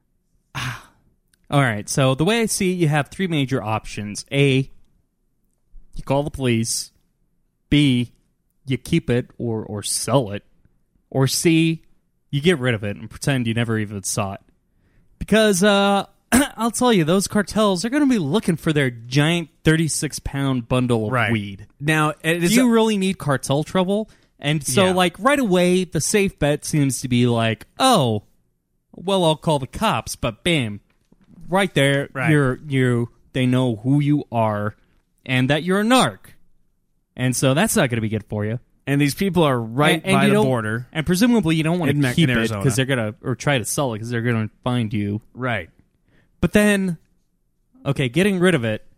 All right, so the way I see it, you have three major options. A, you call the police. B, you keep it or, or sell it. Or C, you get rid of it and pretend you never even saw it. Because, uh, I'll tell you, those cartels are going to be looking for their giant thirty-six pound bundle of Right. weed. Now, it is Do you really need cartel trouble? And so, Yeah. like, right away, the safe bet seems to be like, oh, well, I'll call the cops. But bam, right there, Right. you're, you, they know who you are and that you're a narc. And so that's not going to be good for you. And these people are right And- and by you the don't- border. And presumably you don't want In to Me- keep in it Arizona. because they're going to, or try to sell it because they're going to find you. Right. But then, okay, getting rid of it,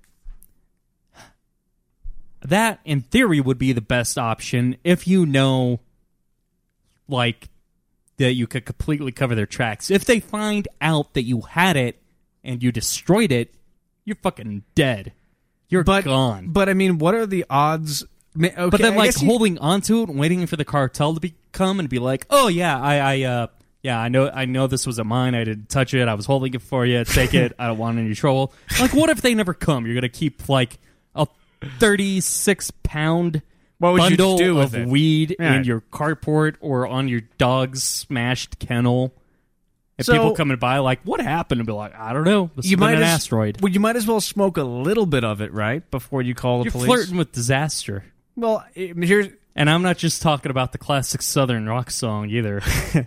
that in theory would be the best option if you know, like, that you could completely cover their tracks. If they find out that you had it and you destroyed it, you're fucking dead. You're But gone. But I mean, what are the odds? Ma- Okay, But then, I like, guess you- holding onto it and waiting for the cartel to be, come and be like, "Oh yeah, I, I, uh, yeah, I know, I know this wasn't mine. I didn't touch it. I was holding it for you. Take it. I don't want any trouble." Like, what if they never come? You're gonna keep like a thirty-six pound What would you bundle do with of it? weed Yeah. in your carport or on your dog's smashed kennel. If So- people coming by, like, what happened? And be like, I don't know. This you has might been an as, asteroid. Well, you might as well smoke a little bit of it, right, before you call the You're police. flirting with disaster. Well, I mean, here's And I'm not just talking about the classic Southern rock song either.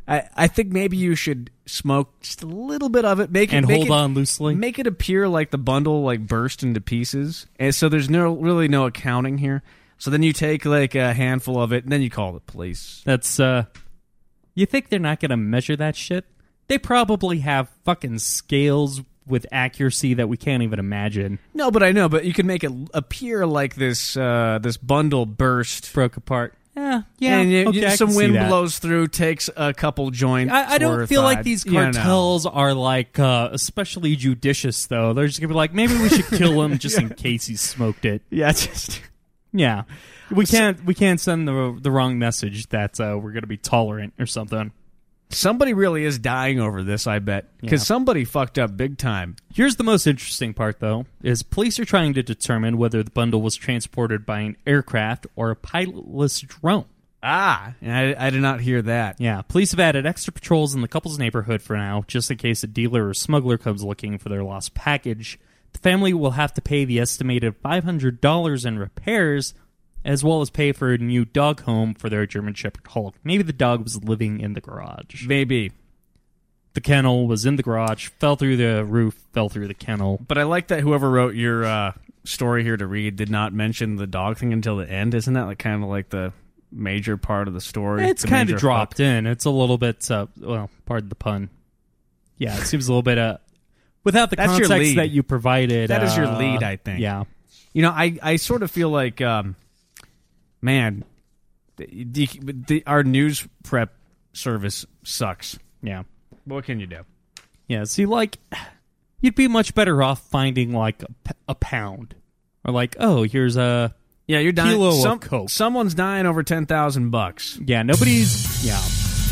I, I think maybe you should smoke just a little bit of it, make it And make hold it, on loosely? make it appear like the bundle like burst into pieces, and so there's no really no accounting here. So then you take like a handful of it, and then you call the police. That's uh, you think they're not going to measure that shit? They probably have fucking scales with accuracy that we can't even imagine. No, but I know, but you can make it appear like this uh, this bundle burst, broke apart. Yeah, yeah. And you, okay, you, I some can see wind that. blows through, takes a couple joints. I, I don't worth, feel like uh, these you know. cartels are like uh, especially judicious, though. They're just gonna be like, maybe we should kill him just in case he smoked it. Yeah, just yeah. We can't we can't send the the wrong message that uh, we're gonna be tolerant or something. Somebody really is dying over this, I bet, because Yeah. somebody fucked up big time. Here's the most interesting part, though, is police are trying to determine whether the bundle was transported by an aircraft or a pilotless drone. Ah, I, I did not hear that. Yeah, police have added extra patrols in the couple's neighborhood for now, just in case a dealer or smuggler comes looking for their lost package. The family will have to pay the estimated five hundred dollars in repairs, as well as pay for a new dog home for their German Shepherd Hulk. Maybe the dog was living in the garage. Maybe. The kennel was in the garage, fell through the roof, fell through the kennel. But I like that whoever wrote your uh, story here to read did not mention the dog thing until the end. Isn't that like kind of like the major part of the story? It's The kind major of dropped hook? in. It's a little bit, uh, well, pardon the pun. Yeah, it seems a little bit, uh, without the That's your context lead. that you provided. That is your uh, lead, I think. Yeah. You know, I, I sort of feel like, um, man, the, the, the, our news prep service sucks. Yeah. What can you do? Yeah, see, like, you'd be much better off finding, like, a, p- a pound. Or, like, oh, here's a Yeah, you're dying. kilo Some, of Coke. Someone's dying over ten thousand bucks. Yeah, nobody's... Yeah.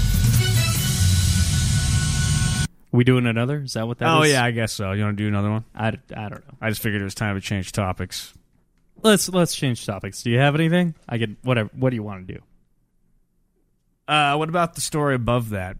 We doing another? Is that what that oh, is? yeah, I guess so. You want to do another one? I, I don't know. I just figured it was time to change topics. Let's let's change topics. Do you have anything? I can... Whatever. What do you want to do? Uh, what about the story above that?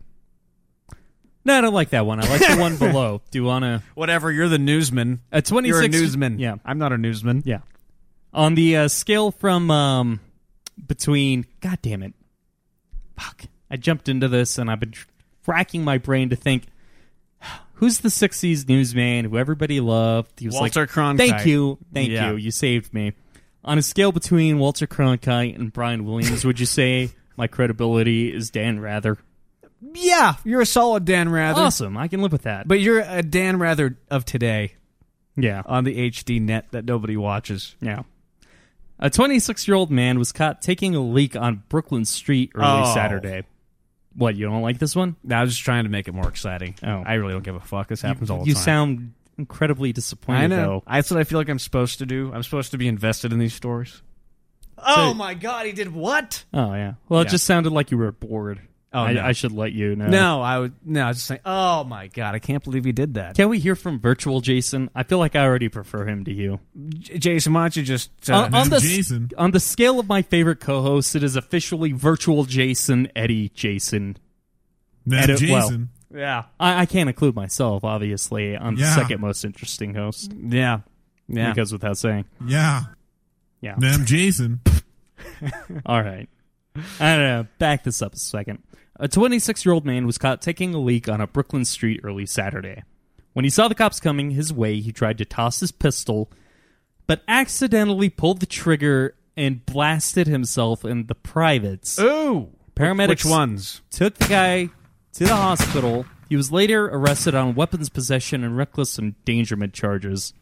No, I don't like that one. I like the one below. Do you want to... Whatever, you're the newsman. A twenty-six... You're a newsman. Yeah. I'm not a newsman. Yeah. On the uh, scale from um, between... God damn it. Fuck. I jumped into this, and I've been tr- racking my brain to think, who's the sixties newsman who everybody loved? He was Walter like, Cronkite. Thank you. Thank Yeah. you. You saved me. On a scale between Walter Cronkite and Brian Williams, would you say my credibility is Dan Rather? Yeah, you're a solid Dan Rather. Awesome. I can live with that. But you're a Dan Rather of today. Yeah. On the H D net that nobody watches. Yeah. A twenty-six-year-old man was caught taking a leak on Brooklyn Street early Oh. Saturday. What, you don't like this one? No, I was just trying to make it more exciting. Oh. I really don't give a fuck. This happens you, all the you time. sound incredibly disappointed, I know. though. That's what I feel like I'm supposed to do. I'm supposed to be invested in these stories. Oh, my God. He did what? Oh, yeah. Well, it Yeah. just sounded like you were bored. Oh, I, no. I should let you know. No, I would. No, I was just saying. Oh my God, I can't believe he did that. Can we hear from Virtual Jason? I feel like I already prefer him to you. J- Jason, why don't you just uh, on, on the Jason. on the scale of my favorite co-host, it is officially Virtual Jason, Eddie Jason. Now, Edit- well, Jason. yeah, I, I can't include myself, obviously. I'm the Yeah. second most interesting host. yeah, yeah. It goes without saying. Yeah. Yeah. Now, Jason. All right. I don't know. Back this up a second. A twenty-six-year-old man was caught taking a leak on a Brooklyn street early Saturday. When he saw the cops coming his way, he tried to toss his pistol, but accidentally pulled the trigger and blasted himself in the privates. Ooh. Paramedics Which ones? took the guy to the hospital. He was later arrested on weapons possession and reckless endangerment charges.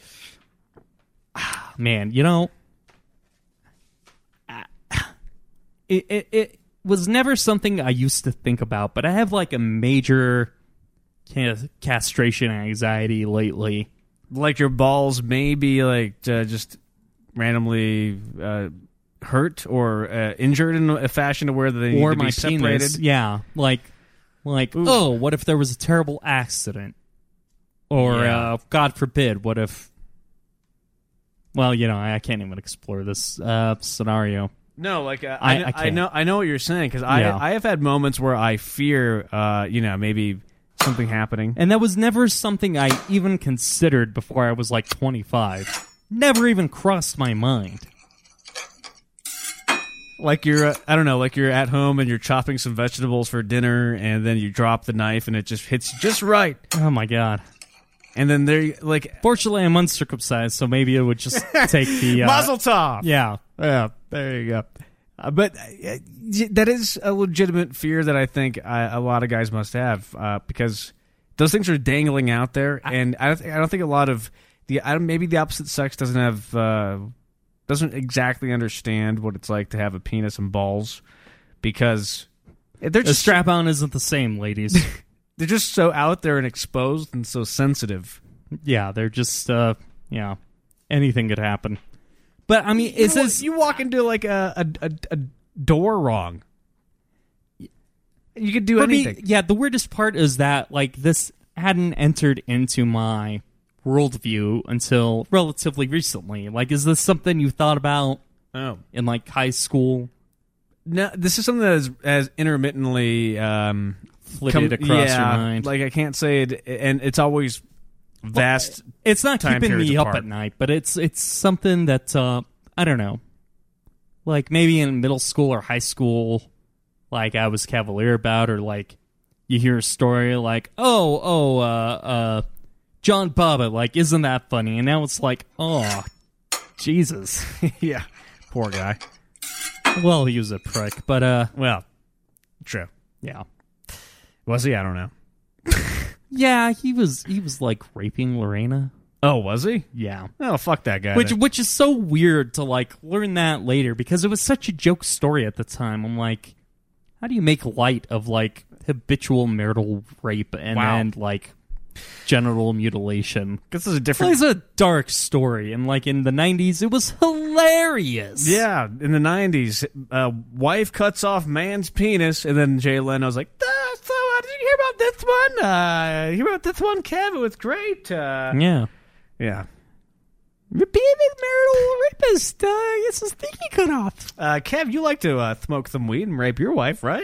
Man, you know, it, it it was never something I used to think about, but I have like a major ca- castration anxiety lately. Like your balls may be like uh, just randomly uh, hurt or uh, injured in a fashion to where they need Or to be my separated. penis. Yeah, like, like Ooh. oh, what if there was a terrible accident? Or, Yeah. uh, God forbid, what if... Well, you know, I, I can't even explore this uh, scenario. No, like uh, I- I, I I, can't. know, I know what you're saying because I, Yeah. I have had moments where I fear, uh, you know, maybe something happening. And that was never something I even considered before I was like twenty-five. Never even crossed my mind. Like you're, uh, I don't know, like you're at home and you're chopping some vegetables for dinner, and then you drop the knife and it just hits just right. Oh my god! And then there, like, fortunately, I'm uncircumcised, so maybe it would just take the uh, Mazel tov. Yeah, yeah. There you go. Uh, but uh, that is a legitimate fear that I think uh, a lot of guys must have uh, because those things are dangling out there, and I don't, th- I don't think a lot of the I don't, maybe the opposite sex doesn't have. Uh, doesn't exactly understand what it's like to have a penis and balls because they're the just strap-on isn't the same, ladies. They're just so out there and exposed and so sensitive. Yeah, they're just, uh, yeah, anything could happen. But, I mean, you, is this... You walk into, like, a, a, a, a door wrong. You could do For anything. Me, yeah, the weirdest part is that, like, this hadn't entered into my worldview until relatively recently. Like, is this something you thought about oh. in, like, high school? No, this is something that has, has intermittently um, flitted come, across yeah, your mind. Like, I can't say it, and it's always vast. Well, it's not time keeping me apart. up at night, but it's it's something that uh, I don't know. Like maybe in middle school or high school, like I was cavalier about, or like you hear a story like, oh, oh, uh, uh, John Bobbitt, like, isn't that funny? And now it's like, oh, Jesus. Yeah, poor guy. Well, he was a prick, but, uh... Well, true. Yeah. Was he? I don't know. Yeah, he was, he was, like, raping Lorena. Oh, was he? Yeah. Oh, fuck that guy. Which, then. which is so weird to, like, learn that later, because it was such a joke story at the time. I'm like, how do you make light of, like, habitual marital rape and wow. then, like... genital mutilation. This is a different. It's a dark story, and like in the nineties, it was hilarious. Yeah, in the nineties, uh, wife cuts off man's penis, and then Jay Leno's like, ah, "So, uh, did you hear about this one? Uh, you hear about this one, Kev? It was great." Uh, yeah, yeah. Repeated marital rapist. Uh, gets his stinky cut off. Uh, Kev, you like to uh, smoke some weed and rape your wife, right?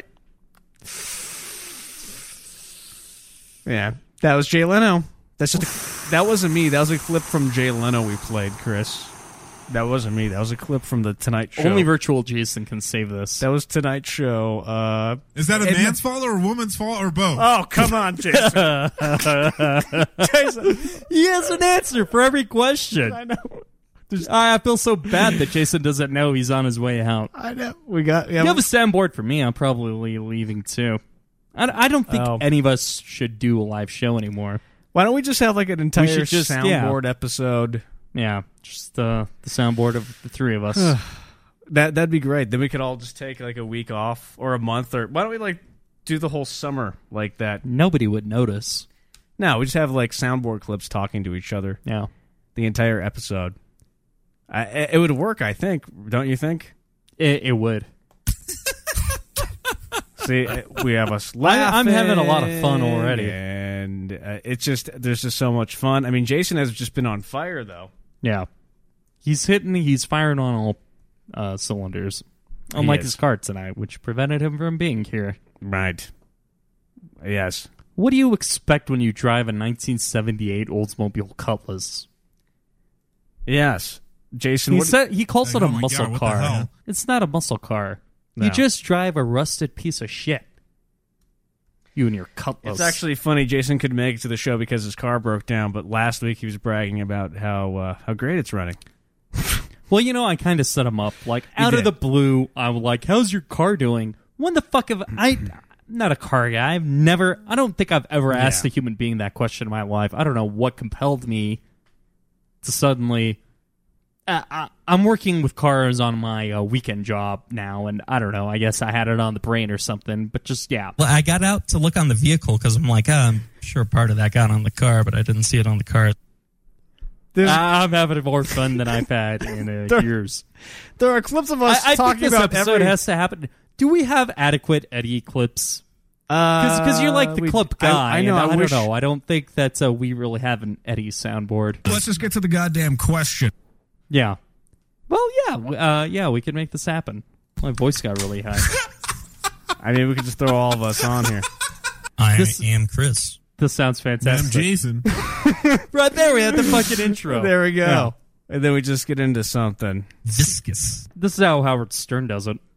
Yeah. That was Jay Leno. That's just a, that wasn't me. That was a clip from Jay Leno we played, Chris. That wasn't me. That was a clip from the Tonight Show. Only virtual Jason can save this. That was Tonight Show. Uh, Is that a man's fault or a woman's fault or both? Oh, come on, Jason. Jason. He has an answer for every question. I know. There's, I feel so bad that Jason doesn't know he's on his way out. I know. We got. Yeah, you have a soundboard for me. I'm probably leaving too. I, I don't think oh. any of us should do a live show anymore. Why don't we just have like an entire just, soundboard yeah. episode? Yeah, just uh, the soundboard of the three of us. that that'd be great. Then we could all just take like a week off or a month, or why don't we like do the whole summer like that? Nobody would notice. No, we just have like soundboard clips talking to each other. Yeah, the entire episode. I, it would work, I think. Don't you think? It, it would. See, we have us laughing. I'm having a lot of fun already, and uh, it's just there's just so much fun. I mean, Jason has just been on fire, though. Yeah, he's hitting, he's firing on all uh, cylinders, unlike his car tonight, which prevented him from being here. Right. Yes. What do you expect when you drive a nineteen seventy-eight Oldsmobile Cutlass? Yes, Jason. He what said he calls like, it a oh my muscle God, what the car. hell? It's not a muscle car. No. You just drive a rusted piece of shit. You and your Cutlass. It's actually funny. Jason could make it to the show because his car broke down, but last week he was bragging about how uh, how great it's running. Well, you know, I kind of set him up. Like, out did. of the blue, I was like, how's your car doing? When the fuck have I... I'm not a car guy. I've never... I don't think I've ever asked Yeah. a human being that question in my life. I don't know what compelled me to suddenly... Uh, I, I'm working with cars on my uh, weekend job now, and I don't know. I guess I had it on the brain or something, but just, yeah. Well, I got out to look on the vehicle because I'm like, oh, I'm sure part of that got on the car, but I didn't see it on the car. I'm having more fun than I've had in uh, There- years. There are clips of us I, I talking think this about episode every. has to happen. Do we have adequate Eddie clips? Because uh, you're like the we- clip guy. I, I know. and I, I, wish, don't know. I don't think that uh, we really have an Eddie soundboard. Let's just get to the goddamn question. Yeah. Well, yeah. w- Uh, yeah, we could make this happen. My voice got really high. I mean, we could just throw all of us on here. I This- am Chris. This sounds I'm fantastic. Jason. Right there, we had the fucking intro. There we go. Yeah. And then we just get into something. Viscous. This is how Howard Stern does it.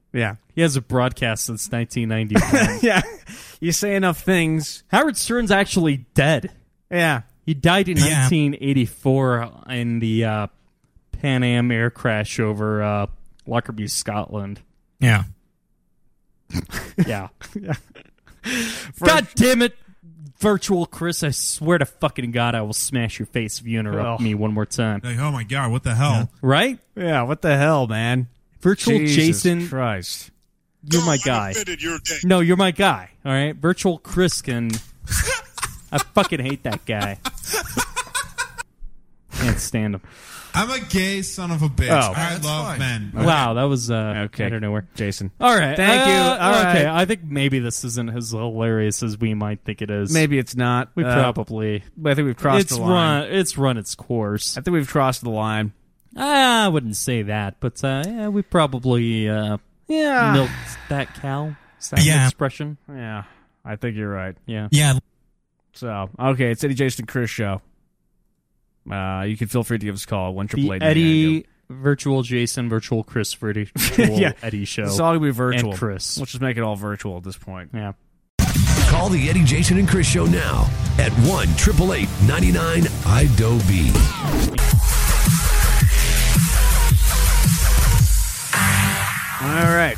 Yeah. He hasn't broadcast since nineteen ninety-one. Yeah. You say enough things. Howard Stern's actually dead. Yeah. He died in Yeah. nineteen eighty-four in the uh, Pan Am air crash over uh, Lockerbie, Scotland. Yeah. Yeah. God damn it, Virtual Chris. I swear to fucking God I will smash your face if you interrupt Oh. me one more time. Like, oh my God, what the hell? Right? Yeah, what the hell, man? Virtual Jesus Jason, Christ. you're my guy. No, you're my guy. All right? Virtual Chris can... I fucking hate that guy. Can't stand him. I'm a gay son of a bitch. Oh. I That's love fine. men. Wow, that was uh, Okay. out of nowhere. Jason. All right. Thank you. Uh, All okay, right. I think maybe this isn't as hilarious as we might think it is. Maybe it's not. We Uh, probably... I think we've crossed it's the line. Run, it's run its course. I think we've crossed the line. I wouldn't say that, but uh, yeah, we probably uh, Yeah. milked that cow. Is that an Yeah. expression? Yeah, I think you're right. Yeah. Yeah. So, okay, it's Eddie Jason Chris Show. Uh, you can feel free to give us a call. one triple The eight. Eddie, Virtual Jason, Virtual Chris, Virtual Yeah. Eddie show. It's all going to be virtual. And Chris. Let's just make it all virtual at this point. Yeah. Call the Eddie Jason and Chris Show now at one eight eight eight, nine nine, I D O B. All right.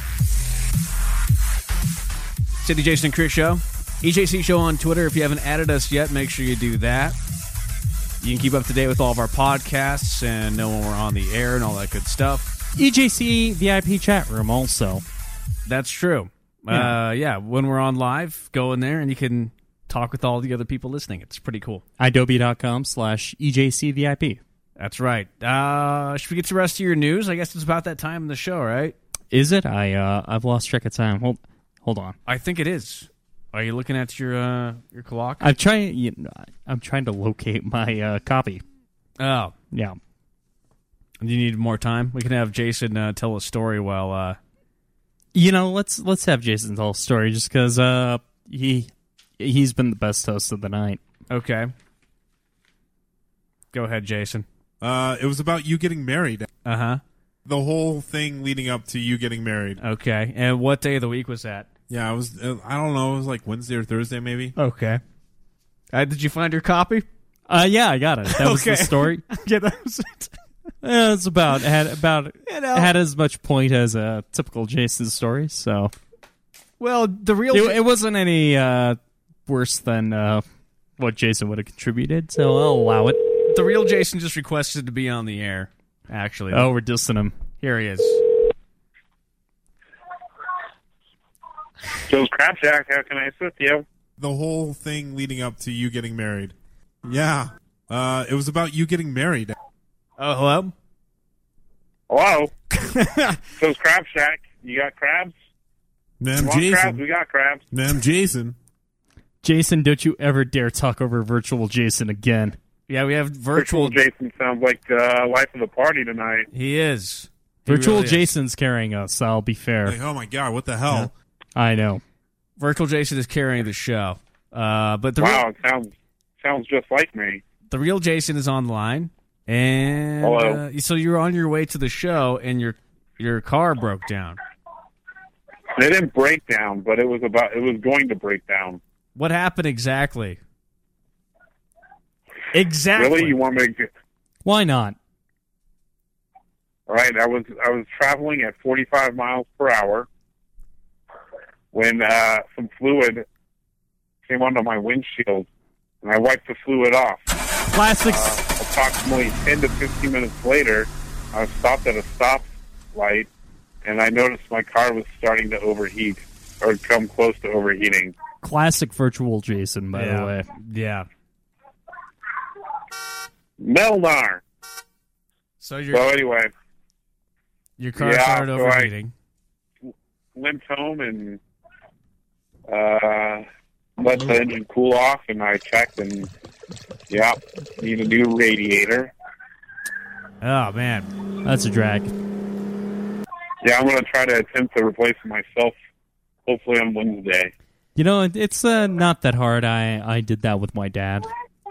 It's Eddie Jason and Chris Show. E J C Show on Twitter. If you haven't added us yet, make sure you do that. You can keep up to date with all of our podcasts and know when we're on the air and all that good stuff. E J C V I P chat room also. That's true. Yeah. Uh, yeah, when we're on live, go in there and you can talk with all the other people listening. It's pretty cool. Adobe.com slash EJCVIP. That's right. Uh, should we get to the rest of your news? I guess it's about that time in the show, right? Is it? I, uh, I've lost track of time. Hold hold on. I think it is. Are you looking at your uh, your clock? I'm trying, you know, I'm trying to locate my uh, copy. Oh. Yeah. You need more time? We can have Jason uh, tell a story while... Uh... You know, let's let's have Jason tell a story just because uh, he, he's been the best host of the night. Okay. Go ahead, Jason. Uh, it was about you getting married. Uh-huh. The whole thing leading up to you getting married. Okay. And what day of the week was that? Yeah, I was. Uh, I don't know. It was like Wednesday or Thursday, maybe. Okay. Uh, did you find your copy? Uh, yeah, I got it. That was Okay. the story. Yeah, that was it. Yeah, it's about had about You know. had as much point as a typical Jason story. So Well, the real... it, it wasn't any uh, worse than uh, what Jason would have contributed. So I'll allow it. The real Jason just requested to be on the air, actually. Oh, we're dissing him. Here he is. Joe's Crab Shack, how can I assist you? The whole thing leading up to you getting married. Yeah. Uh, it was about you getting married. Oh, hello? Hello? Joe's Crab Shack, you got crabs? Man, You want Jason. crabs? We got crabs. Man, Jason. Jason, don't you ever dare talk over virtual Jason again. Yeah, we have virtual... Virtual Jason sounds like uh, life of the party tonight. He is. He Virtual really is. Jason's carrying us, I'll be fair. Like, oh my God, what the hell? I know. Virtual Jason is carrying the show. Uh, but the Wow, real, it sounds sounds just like me. the real Jason is online. And Hello. uh, so you're on your way to the show and your your car broke down. They didn't break down, but it was about it was going to break down. What happened exactly? Exactly. Really, you want me to? Why not? All right, I was I was traveling at forty-five miles per hour when uh, some fluid came onto my windshield, and I wiped the fluid off. Classics. Uh, approximately ten to fifteen minutes later, I was stopped at a stoplight, and I noticed my car was starting to overheat or come close to overheating. Classic virtual Jason, by yeah. the way. Yeah. Melnar. So your So anyway, your car yeah, started so I- overheating. went home and uh, let the engine cool off, and I checked, and yeah, need a new radiator. Oh man, that's a drag. Yeah, I'm gonna try to attempt to replace it myself, hopefully on Wednesday. You know, it- it's uh, not that hard. I, I did that with my dad.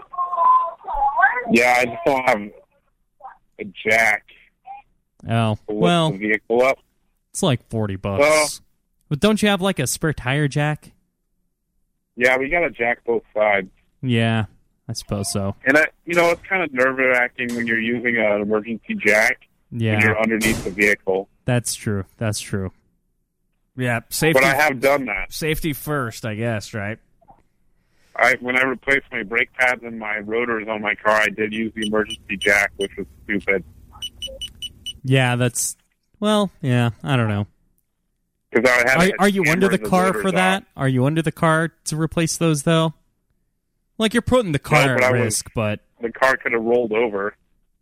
Yeah, I just don't have a jack Oh, to lift well, the vehicle up. It's like forty bucks. Well, but don't you have like a spare tire jack? Yeah, we got to jack both sides. Yeah, I suppose so. And, I, you know, it's kind of nerve-wracking when you're using an emergency jack Yeah. and you're underneath the vehicle. That's true. That's true. Yeah, safety. But I have done that. Safety first, I guess, right? I When I replaced my brake pads and my rotors on my car, I did use the emergency jack, which was stupid. Yeah, that's... Well, yeah, I don't know. Because I had Are, are you under the car rotors for that? off. Are you under the car to replace those, though? Like, you're putting the car No, but at I was- risk, but... The car could have rolled over.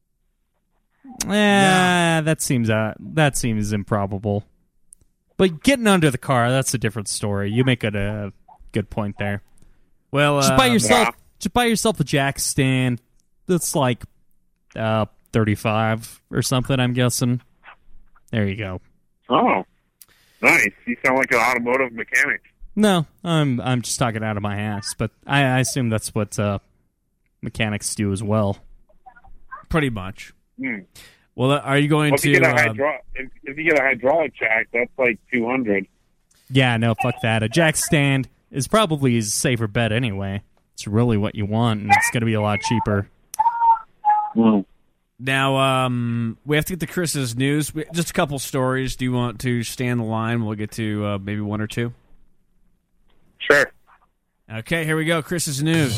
Eh, that seems uh, that seems improbable. But getting under the car, that's a different story. You make a uh, good point there. Well, just uh, buy yourself yeah. just buy yourself a jack stand. That's like uh, thirty-five or something, I'm guessing. There you go. Oh, nice. You sound like an automotive mechanic. No, I'm I'm just talking out of my ass, but I, I assume that's what uh, mechanics do as well. Pretty much. Hmm. Well, are you going Well, if to... you get a uh, hydro- if, if you get a hydraulic jack, that's like two hundred. Yeah, no, fuck that. A jack stand is probably a safer bet anyway. It's really what you want, and it's going to be a lot cheaper. Mm. Now, um, we have to get to Chris's news. We- Just a couple stories. Do you want to stay on the line? We'll get to uh, maybe one or two. Sure. Okay, here we go. Chris's news.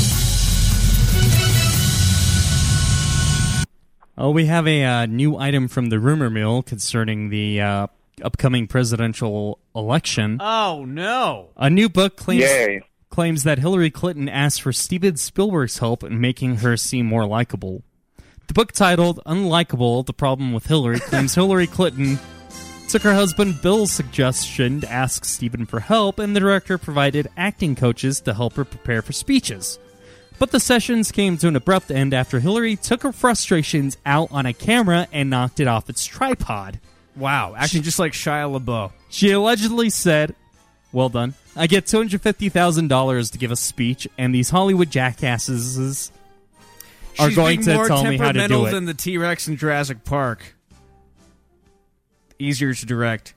Oh, we have a uh, new item from the rumor mill concerning the uh, upcoming presidential election. Oh, no. A new book claims Yay. claims that Hillary Clinton asked for Steven Spielberg's help in making her seem more likable. The book, titled Unlikable, The Problem with Hillary, claims Hillary Clinton took her husband Bill's suggestion to ask Steven for help, and the director provided acting coaches to help her prepare for speeches. But the sessions came to an abrupt end after Hillary took her frustrations out on a camera and knocked it off its tripod. Wow, acting just like Shia LaBeouf. She allegedly said, well done, I get two hundred fifty thousand dollars to give a speech, and these Hollywood jackasses are She's going being to more tell me how to do temperamental it. than the T-Rex in Jurassic Park. Easier to direct.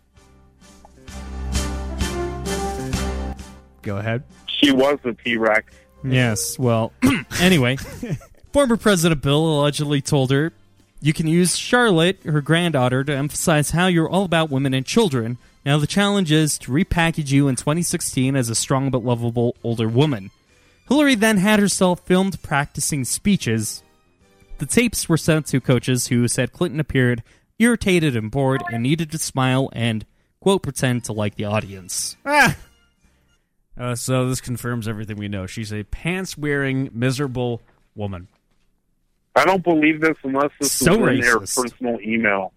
Go ahead. She was the T-Rex. Yes, well, anyway, former President Bill allegedly told her, you can use Charlotte, her granddaughter, to emphasize how you're all about women and children. Now the challenge is to repackage you in twenty sixteen as a strong but lovable older woman. Hillary then had herself filmed practicing speeches. The tapes were sent to coaches who said Clinton appeared irritated and bored and needed to smile and, quote, pretend to like the audience. Ah! Uh, so this confirms everything we know. She's a pants-wearing, miserable woman. I don't believe this unless this So was in their racist. personal email.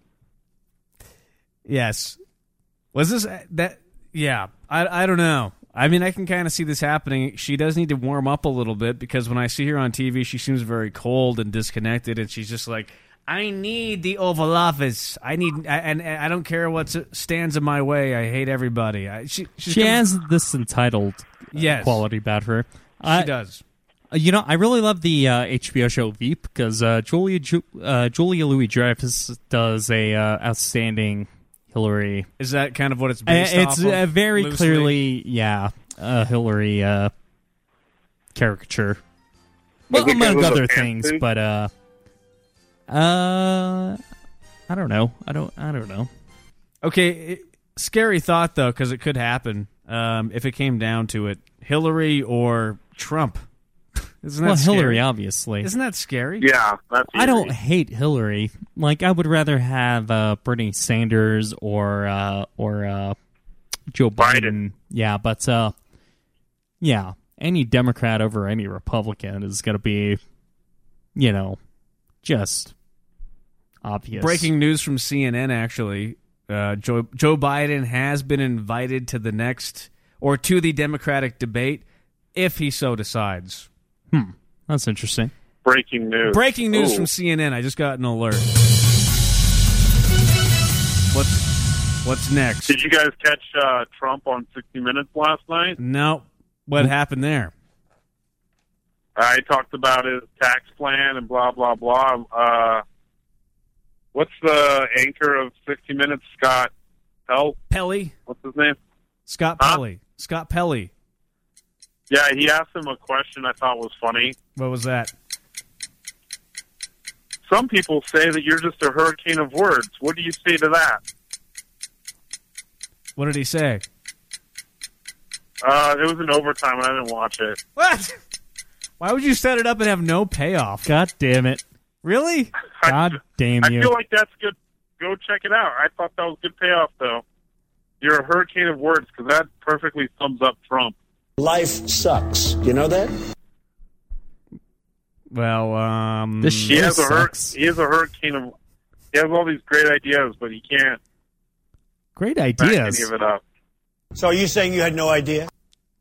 Yes. Was this that? Yeah, I I don't know. I mean, I can kind of see this happening. She does need to warm up a little bit because when I see her on T V, she seems very cold and disconnected, and she's just like, "I need the Oval Office. I need, I, and, and I don't care what stands in my way. I hate everybody." I, she she's She coming- has this entitled uh, Yes. quality about her. She I- does. Uh, You know, I really love the uh, H B O show Veep because uh, Julia Ju- uh, Julia Louis-Dreyfus does a uh, outstanding Hillary. Is that kind of what it's Uh, based it's off of, uh, very loosely? clearly, yeah, a Hillary uh, caricature. Well, Is it 'cause among of the other pantsuit? things, but uh, uh, I don't know. I don't. I don't know. Okay, it, scary thought though, because it could happen um, if it came down to it. Hillary or Trump. Isn't that Well, scary? Hillary, obviously. Isn't that scary? Yeah, that's I don't hate Hillary. Like, I would rather have uh, Bernie Sanders or uh, or uh, Joe Biden. Biden. Yeah, but uh, yeah, any Democrat over any Republican is going to be, you know, just obvious. Breaking news from C N N, actually. Uh, Joe, Joe Biden has been invited to the next, or to the Democratic debate, if he so decides. Hmm, that's interesting. Breaking news. Breaking news Ooh. from C N N. I just got an alert. What's what's next? Did you guys catch uh, Trump on sixty minutes last night? No. What happened there? Uh, he talked about his tax plan and blah, blah, blah. Uh, what's the anchor of sixty minutes, Scott Pell. Pelly. What's his name? Scott Huh? Pelly. Scott Pelly. Yeah, he asked him a question I thought was funny. What was that? Some people say that you're just a hurricane of words. What do you say to that? What did he say? Uh, it was in overtime, and I didn't watch it. What? Why would you set it up and have no payoff? God damn it. Really? God damn I you. feel like that's good. Go check it out. I thought that was good payoff, though. You're a hurricane of words, because that perfectly sums up Trump. Life sucks. You know that? Well, um... This He shit has a hur- sucks. He has a hurricane of... He has all these great ideas, but he can't Great back ideas. any of it up. So are you saying you had no idea?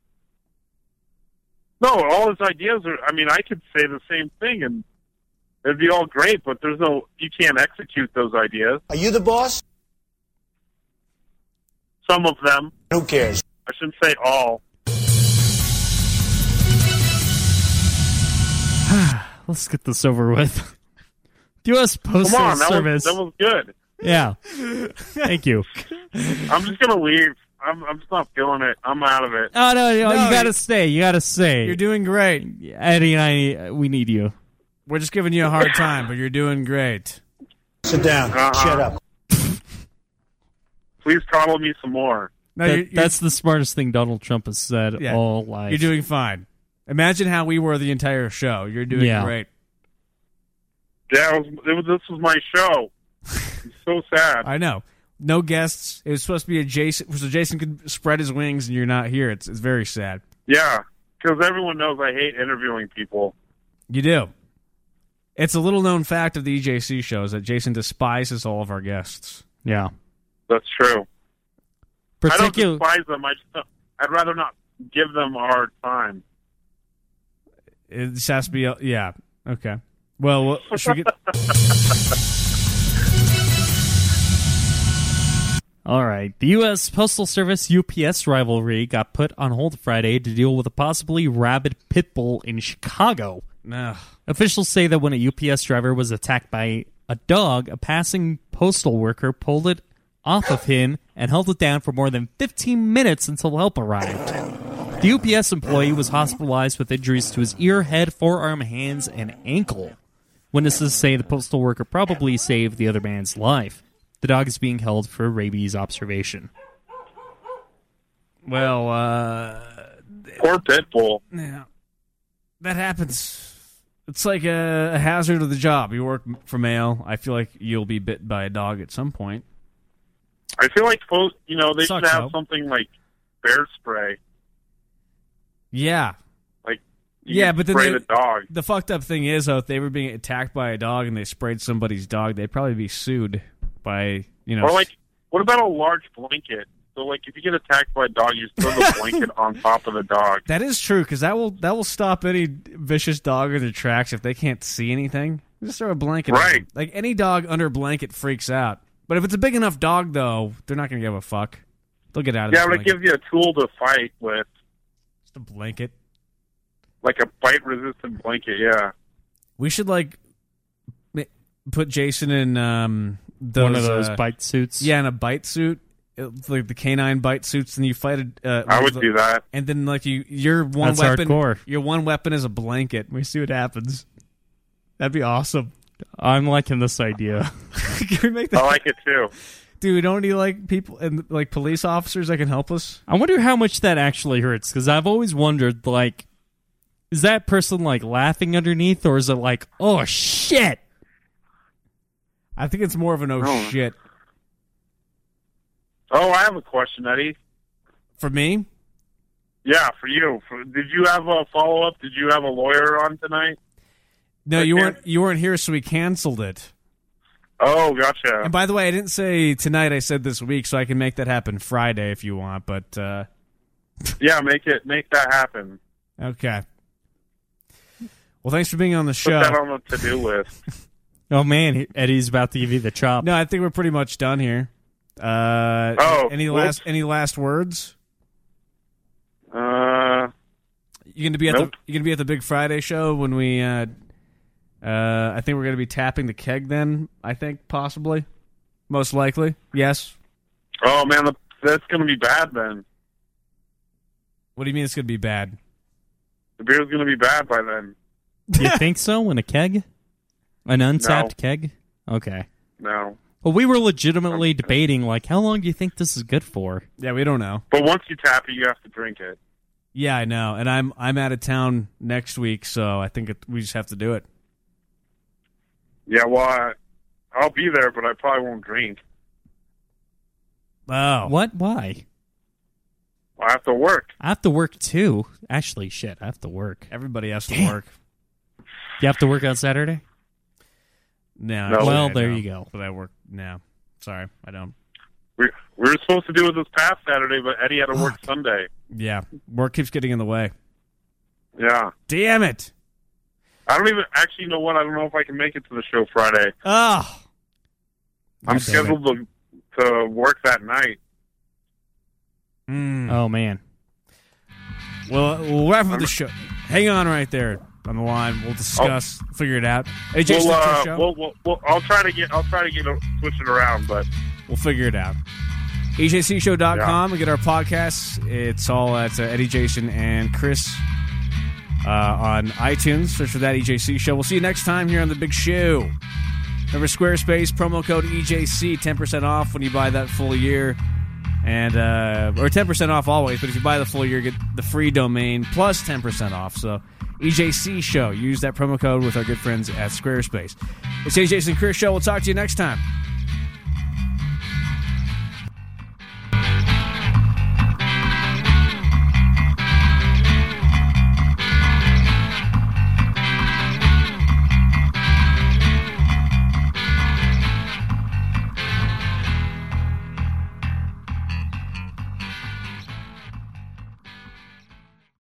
No, all his ideas are... I mean, I could say the same thing, and it'd be all great, but there's no... You can't execute those ideas. Are you the boss? Some of them. Who cares? I shouldn't say all. Let's get this over with. U S Postal Come on, that Service. was, that was good. Yeah. Thank you. I'm just going to leave. I'm, I'm just not feeling it. I'm out of it. Oh, no, no, No, you got to you- stay. You got to stay. You're doing great. Eddie and I, we need you. We're just giving you a hard time, but you're doing great. Sit down. Uh-huh. Shut up. Please coddle me some more. No, That- you're, you're, that's the smartest thing Donald Trump has said Yeah. all life. you're doing fine. Imagine how we were the entire show. You're doing Yeah. great. Yeah, it was, it was, this was my show. I'm so sad. I know. No guests. It was supposed to be a Jason, so Jason could spread his wings, and you're not here. It's it's very sad. Yeah, because everyone knows I hate interviewing people. You do. It's a little known fact of the E J C show is that Jason despises all of our guests. Yeah. That's true. I don't Particular- despise them. I just, I'd rather not give them our time. It just has to be. Yeah. Okay. Well, well should we get? All right. The U S Postal Service U P S rivalry got put on hold Friday to deal with a possibly rabid pit bull in Chicago. No. Officials say that when a U P S driver was attacked by a dog, a passing postal worker pulled it off of him and held it down for more than fifteen minutes until help arrived. The U P S employee was hospitalized with injuries to his ear, head, forearm, hands, and ankle. Witnesses say the postal worker probably saved the other man's life. The dog is being held for rabies observation. Well, uh, Poor pit bull. yeah, that happens. It's like a, a hazard of the job. You work for mail. I feel like you'll be bit by a dog at some point. I feel like post, you know, they Sucks, should have though. something like bear spray. Yeah. Like, you Yeah, can but then spray they- the dog. The fucked up thing is, though, if they were being attacked by a dog and they sprayed somebody's dog, they'd probably be sued by, you know... Or like, what about a large blanket? So, like, if you get attacked by a dog, you just throw the blanket on top of the dog. That is true, because that will that will stop any vicious dog in their tracks if they can't see anything. Just throw a blanket on Right. them. Like, any dog under a blanket freaks out. But if it's a big enough dog, though, they're not going to give a fuck. They'll get out of Yeah, the but it blanket. gives you a tool to fight with. Just a blanket. Like a bite-resistant blanket, yeah. We should, like, ma- put Jason in um, those, One of those uh, bite suits? Yeah, in a bite suit. It's like the canine bite suits, and you fight it. Uh, I with would the- do that. And then, like, you, your one That's weapon, hardcore. your one weapon is a blanket. We see what happens. That'd be awesome. I'm liking this idea. Can we make that? I like it, too. Dude, don't need like people and like police officers that can help us? I wonder how much that actually hurts, because I've always wondered, like, is that person, like, laughing underneath, or is it like, oh, shit? I think it's more of an oh, Oh. shit. Oh, I have a question, Eddie. For me? Yeah, for you. For, did you have a follow-up? Did you have a lawyer on tonight? No, you Okay. weren't. You weren't here, so we canceled it. Oh, gotcha. And by the way, I didn't say tonight. I said this week, so I can make that happen Friday if you want. But uh, Yeah, make it make that happen. okay. Well, thanks for being on the Put show. that on the to-do list. Oh, man, he- Eddie's about to give you the chop. No, I think we're pretty much done here. Uh, Oh, any whoops. last any last words? Uh, You going to be at Nope. the you going to be at the Big Friday show when we? Uh, uh, I think we're going to be tapping the keg. Then I think possibly, most likely, yes. Oh, man, the, that's going to be bad then. What do you mean it's going to be bad? The beer's going to be bad by then. You think so? In a keg? An untapped No. keg? Okay. No. Well, we were legitimately debating, like, how long do you think this is good for? Yeah, we don't know. But once you tap it, you have to drink it. Yeah, I know. And I'm I'm out of town next week, so I think it, we just have to do it. Yeah, well, I, I'll be there, but I probably won't drink. Oh. What? Why? I have to work. I have to work, too. Actually, shit, I have to work. Everybody has to Damn. work. You have to work on Saturday? No. No. actually, Well, I there don't. you go. But I work now. Sorry, I don't. We, we were supposed to do it this past Saturday, but Eddie had to work Sunday. Yeah, work keeps getting in the way. Yeah. Damn it. I don't even, actually, you know what? I don't know if I can make it to the show Friday. Oh. I'm God damn scheduled to, to work that night. Mm. Oh, man. Well, we'll wrap up the show. Hang on right there on the line. We'll discuss, figure it out. Hey, Jason, We'll, the uh, show? we'll, we'll, we'll, I'll try to get, I'll try to get, a, switch it around, but We'll figure it out. E J C show dot com. We get our podcasts. It's all at uh, Eddie, Jason, and Chris uh, on iTunes. Search for that E J C Show. We'll see you next time here on The Big Show. Remember Squarespace, promo code E J C, ten percent off when you buy that full year. And uh, or ten percent off always, but if you buy the full year, get the free domain plus ten percent off. So E J C Show. Use that promo code with our good friends at Squarespace. It's A J Jason Chris Show. We'll talk to you next time.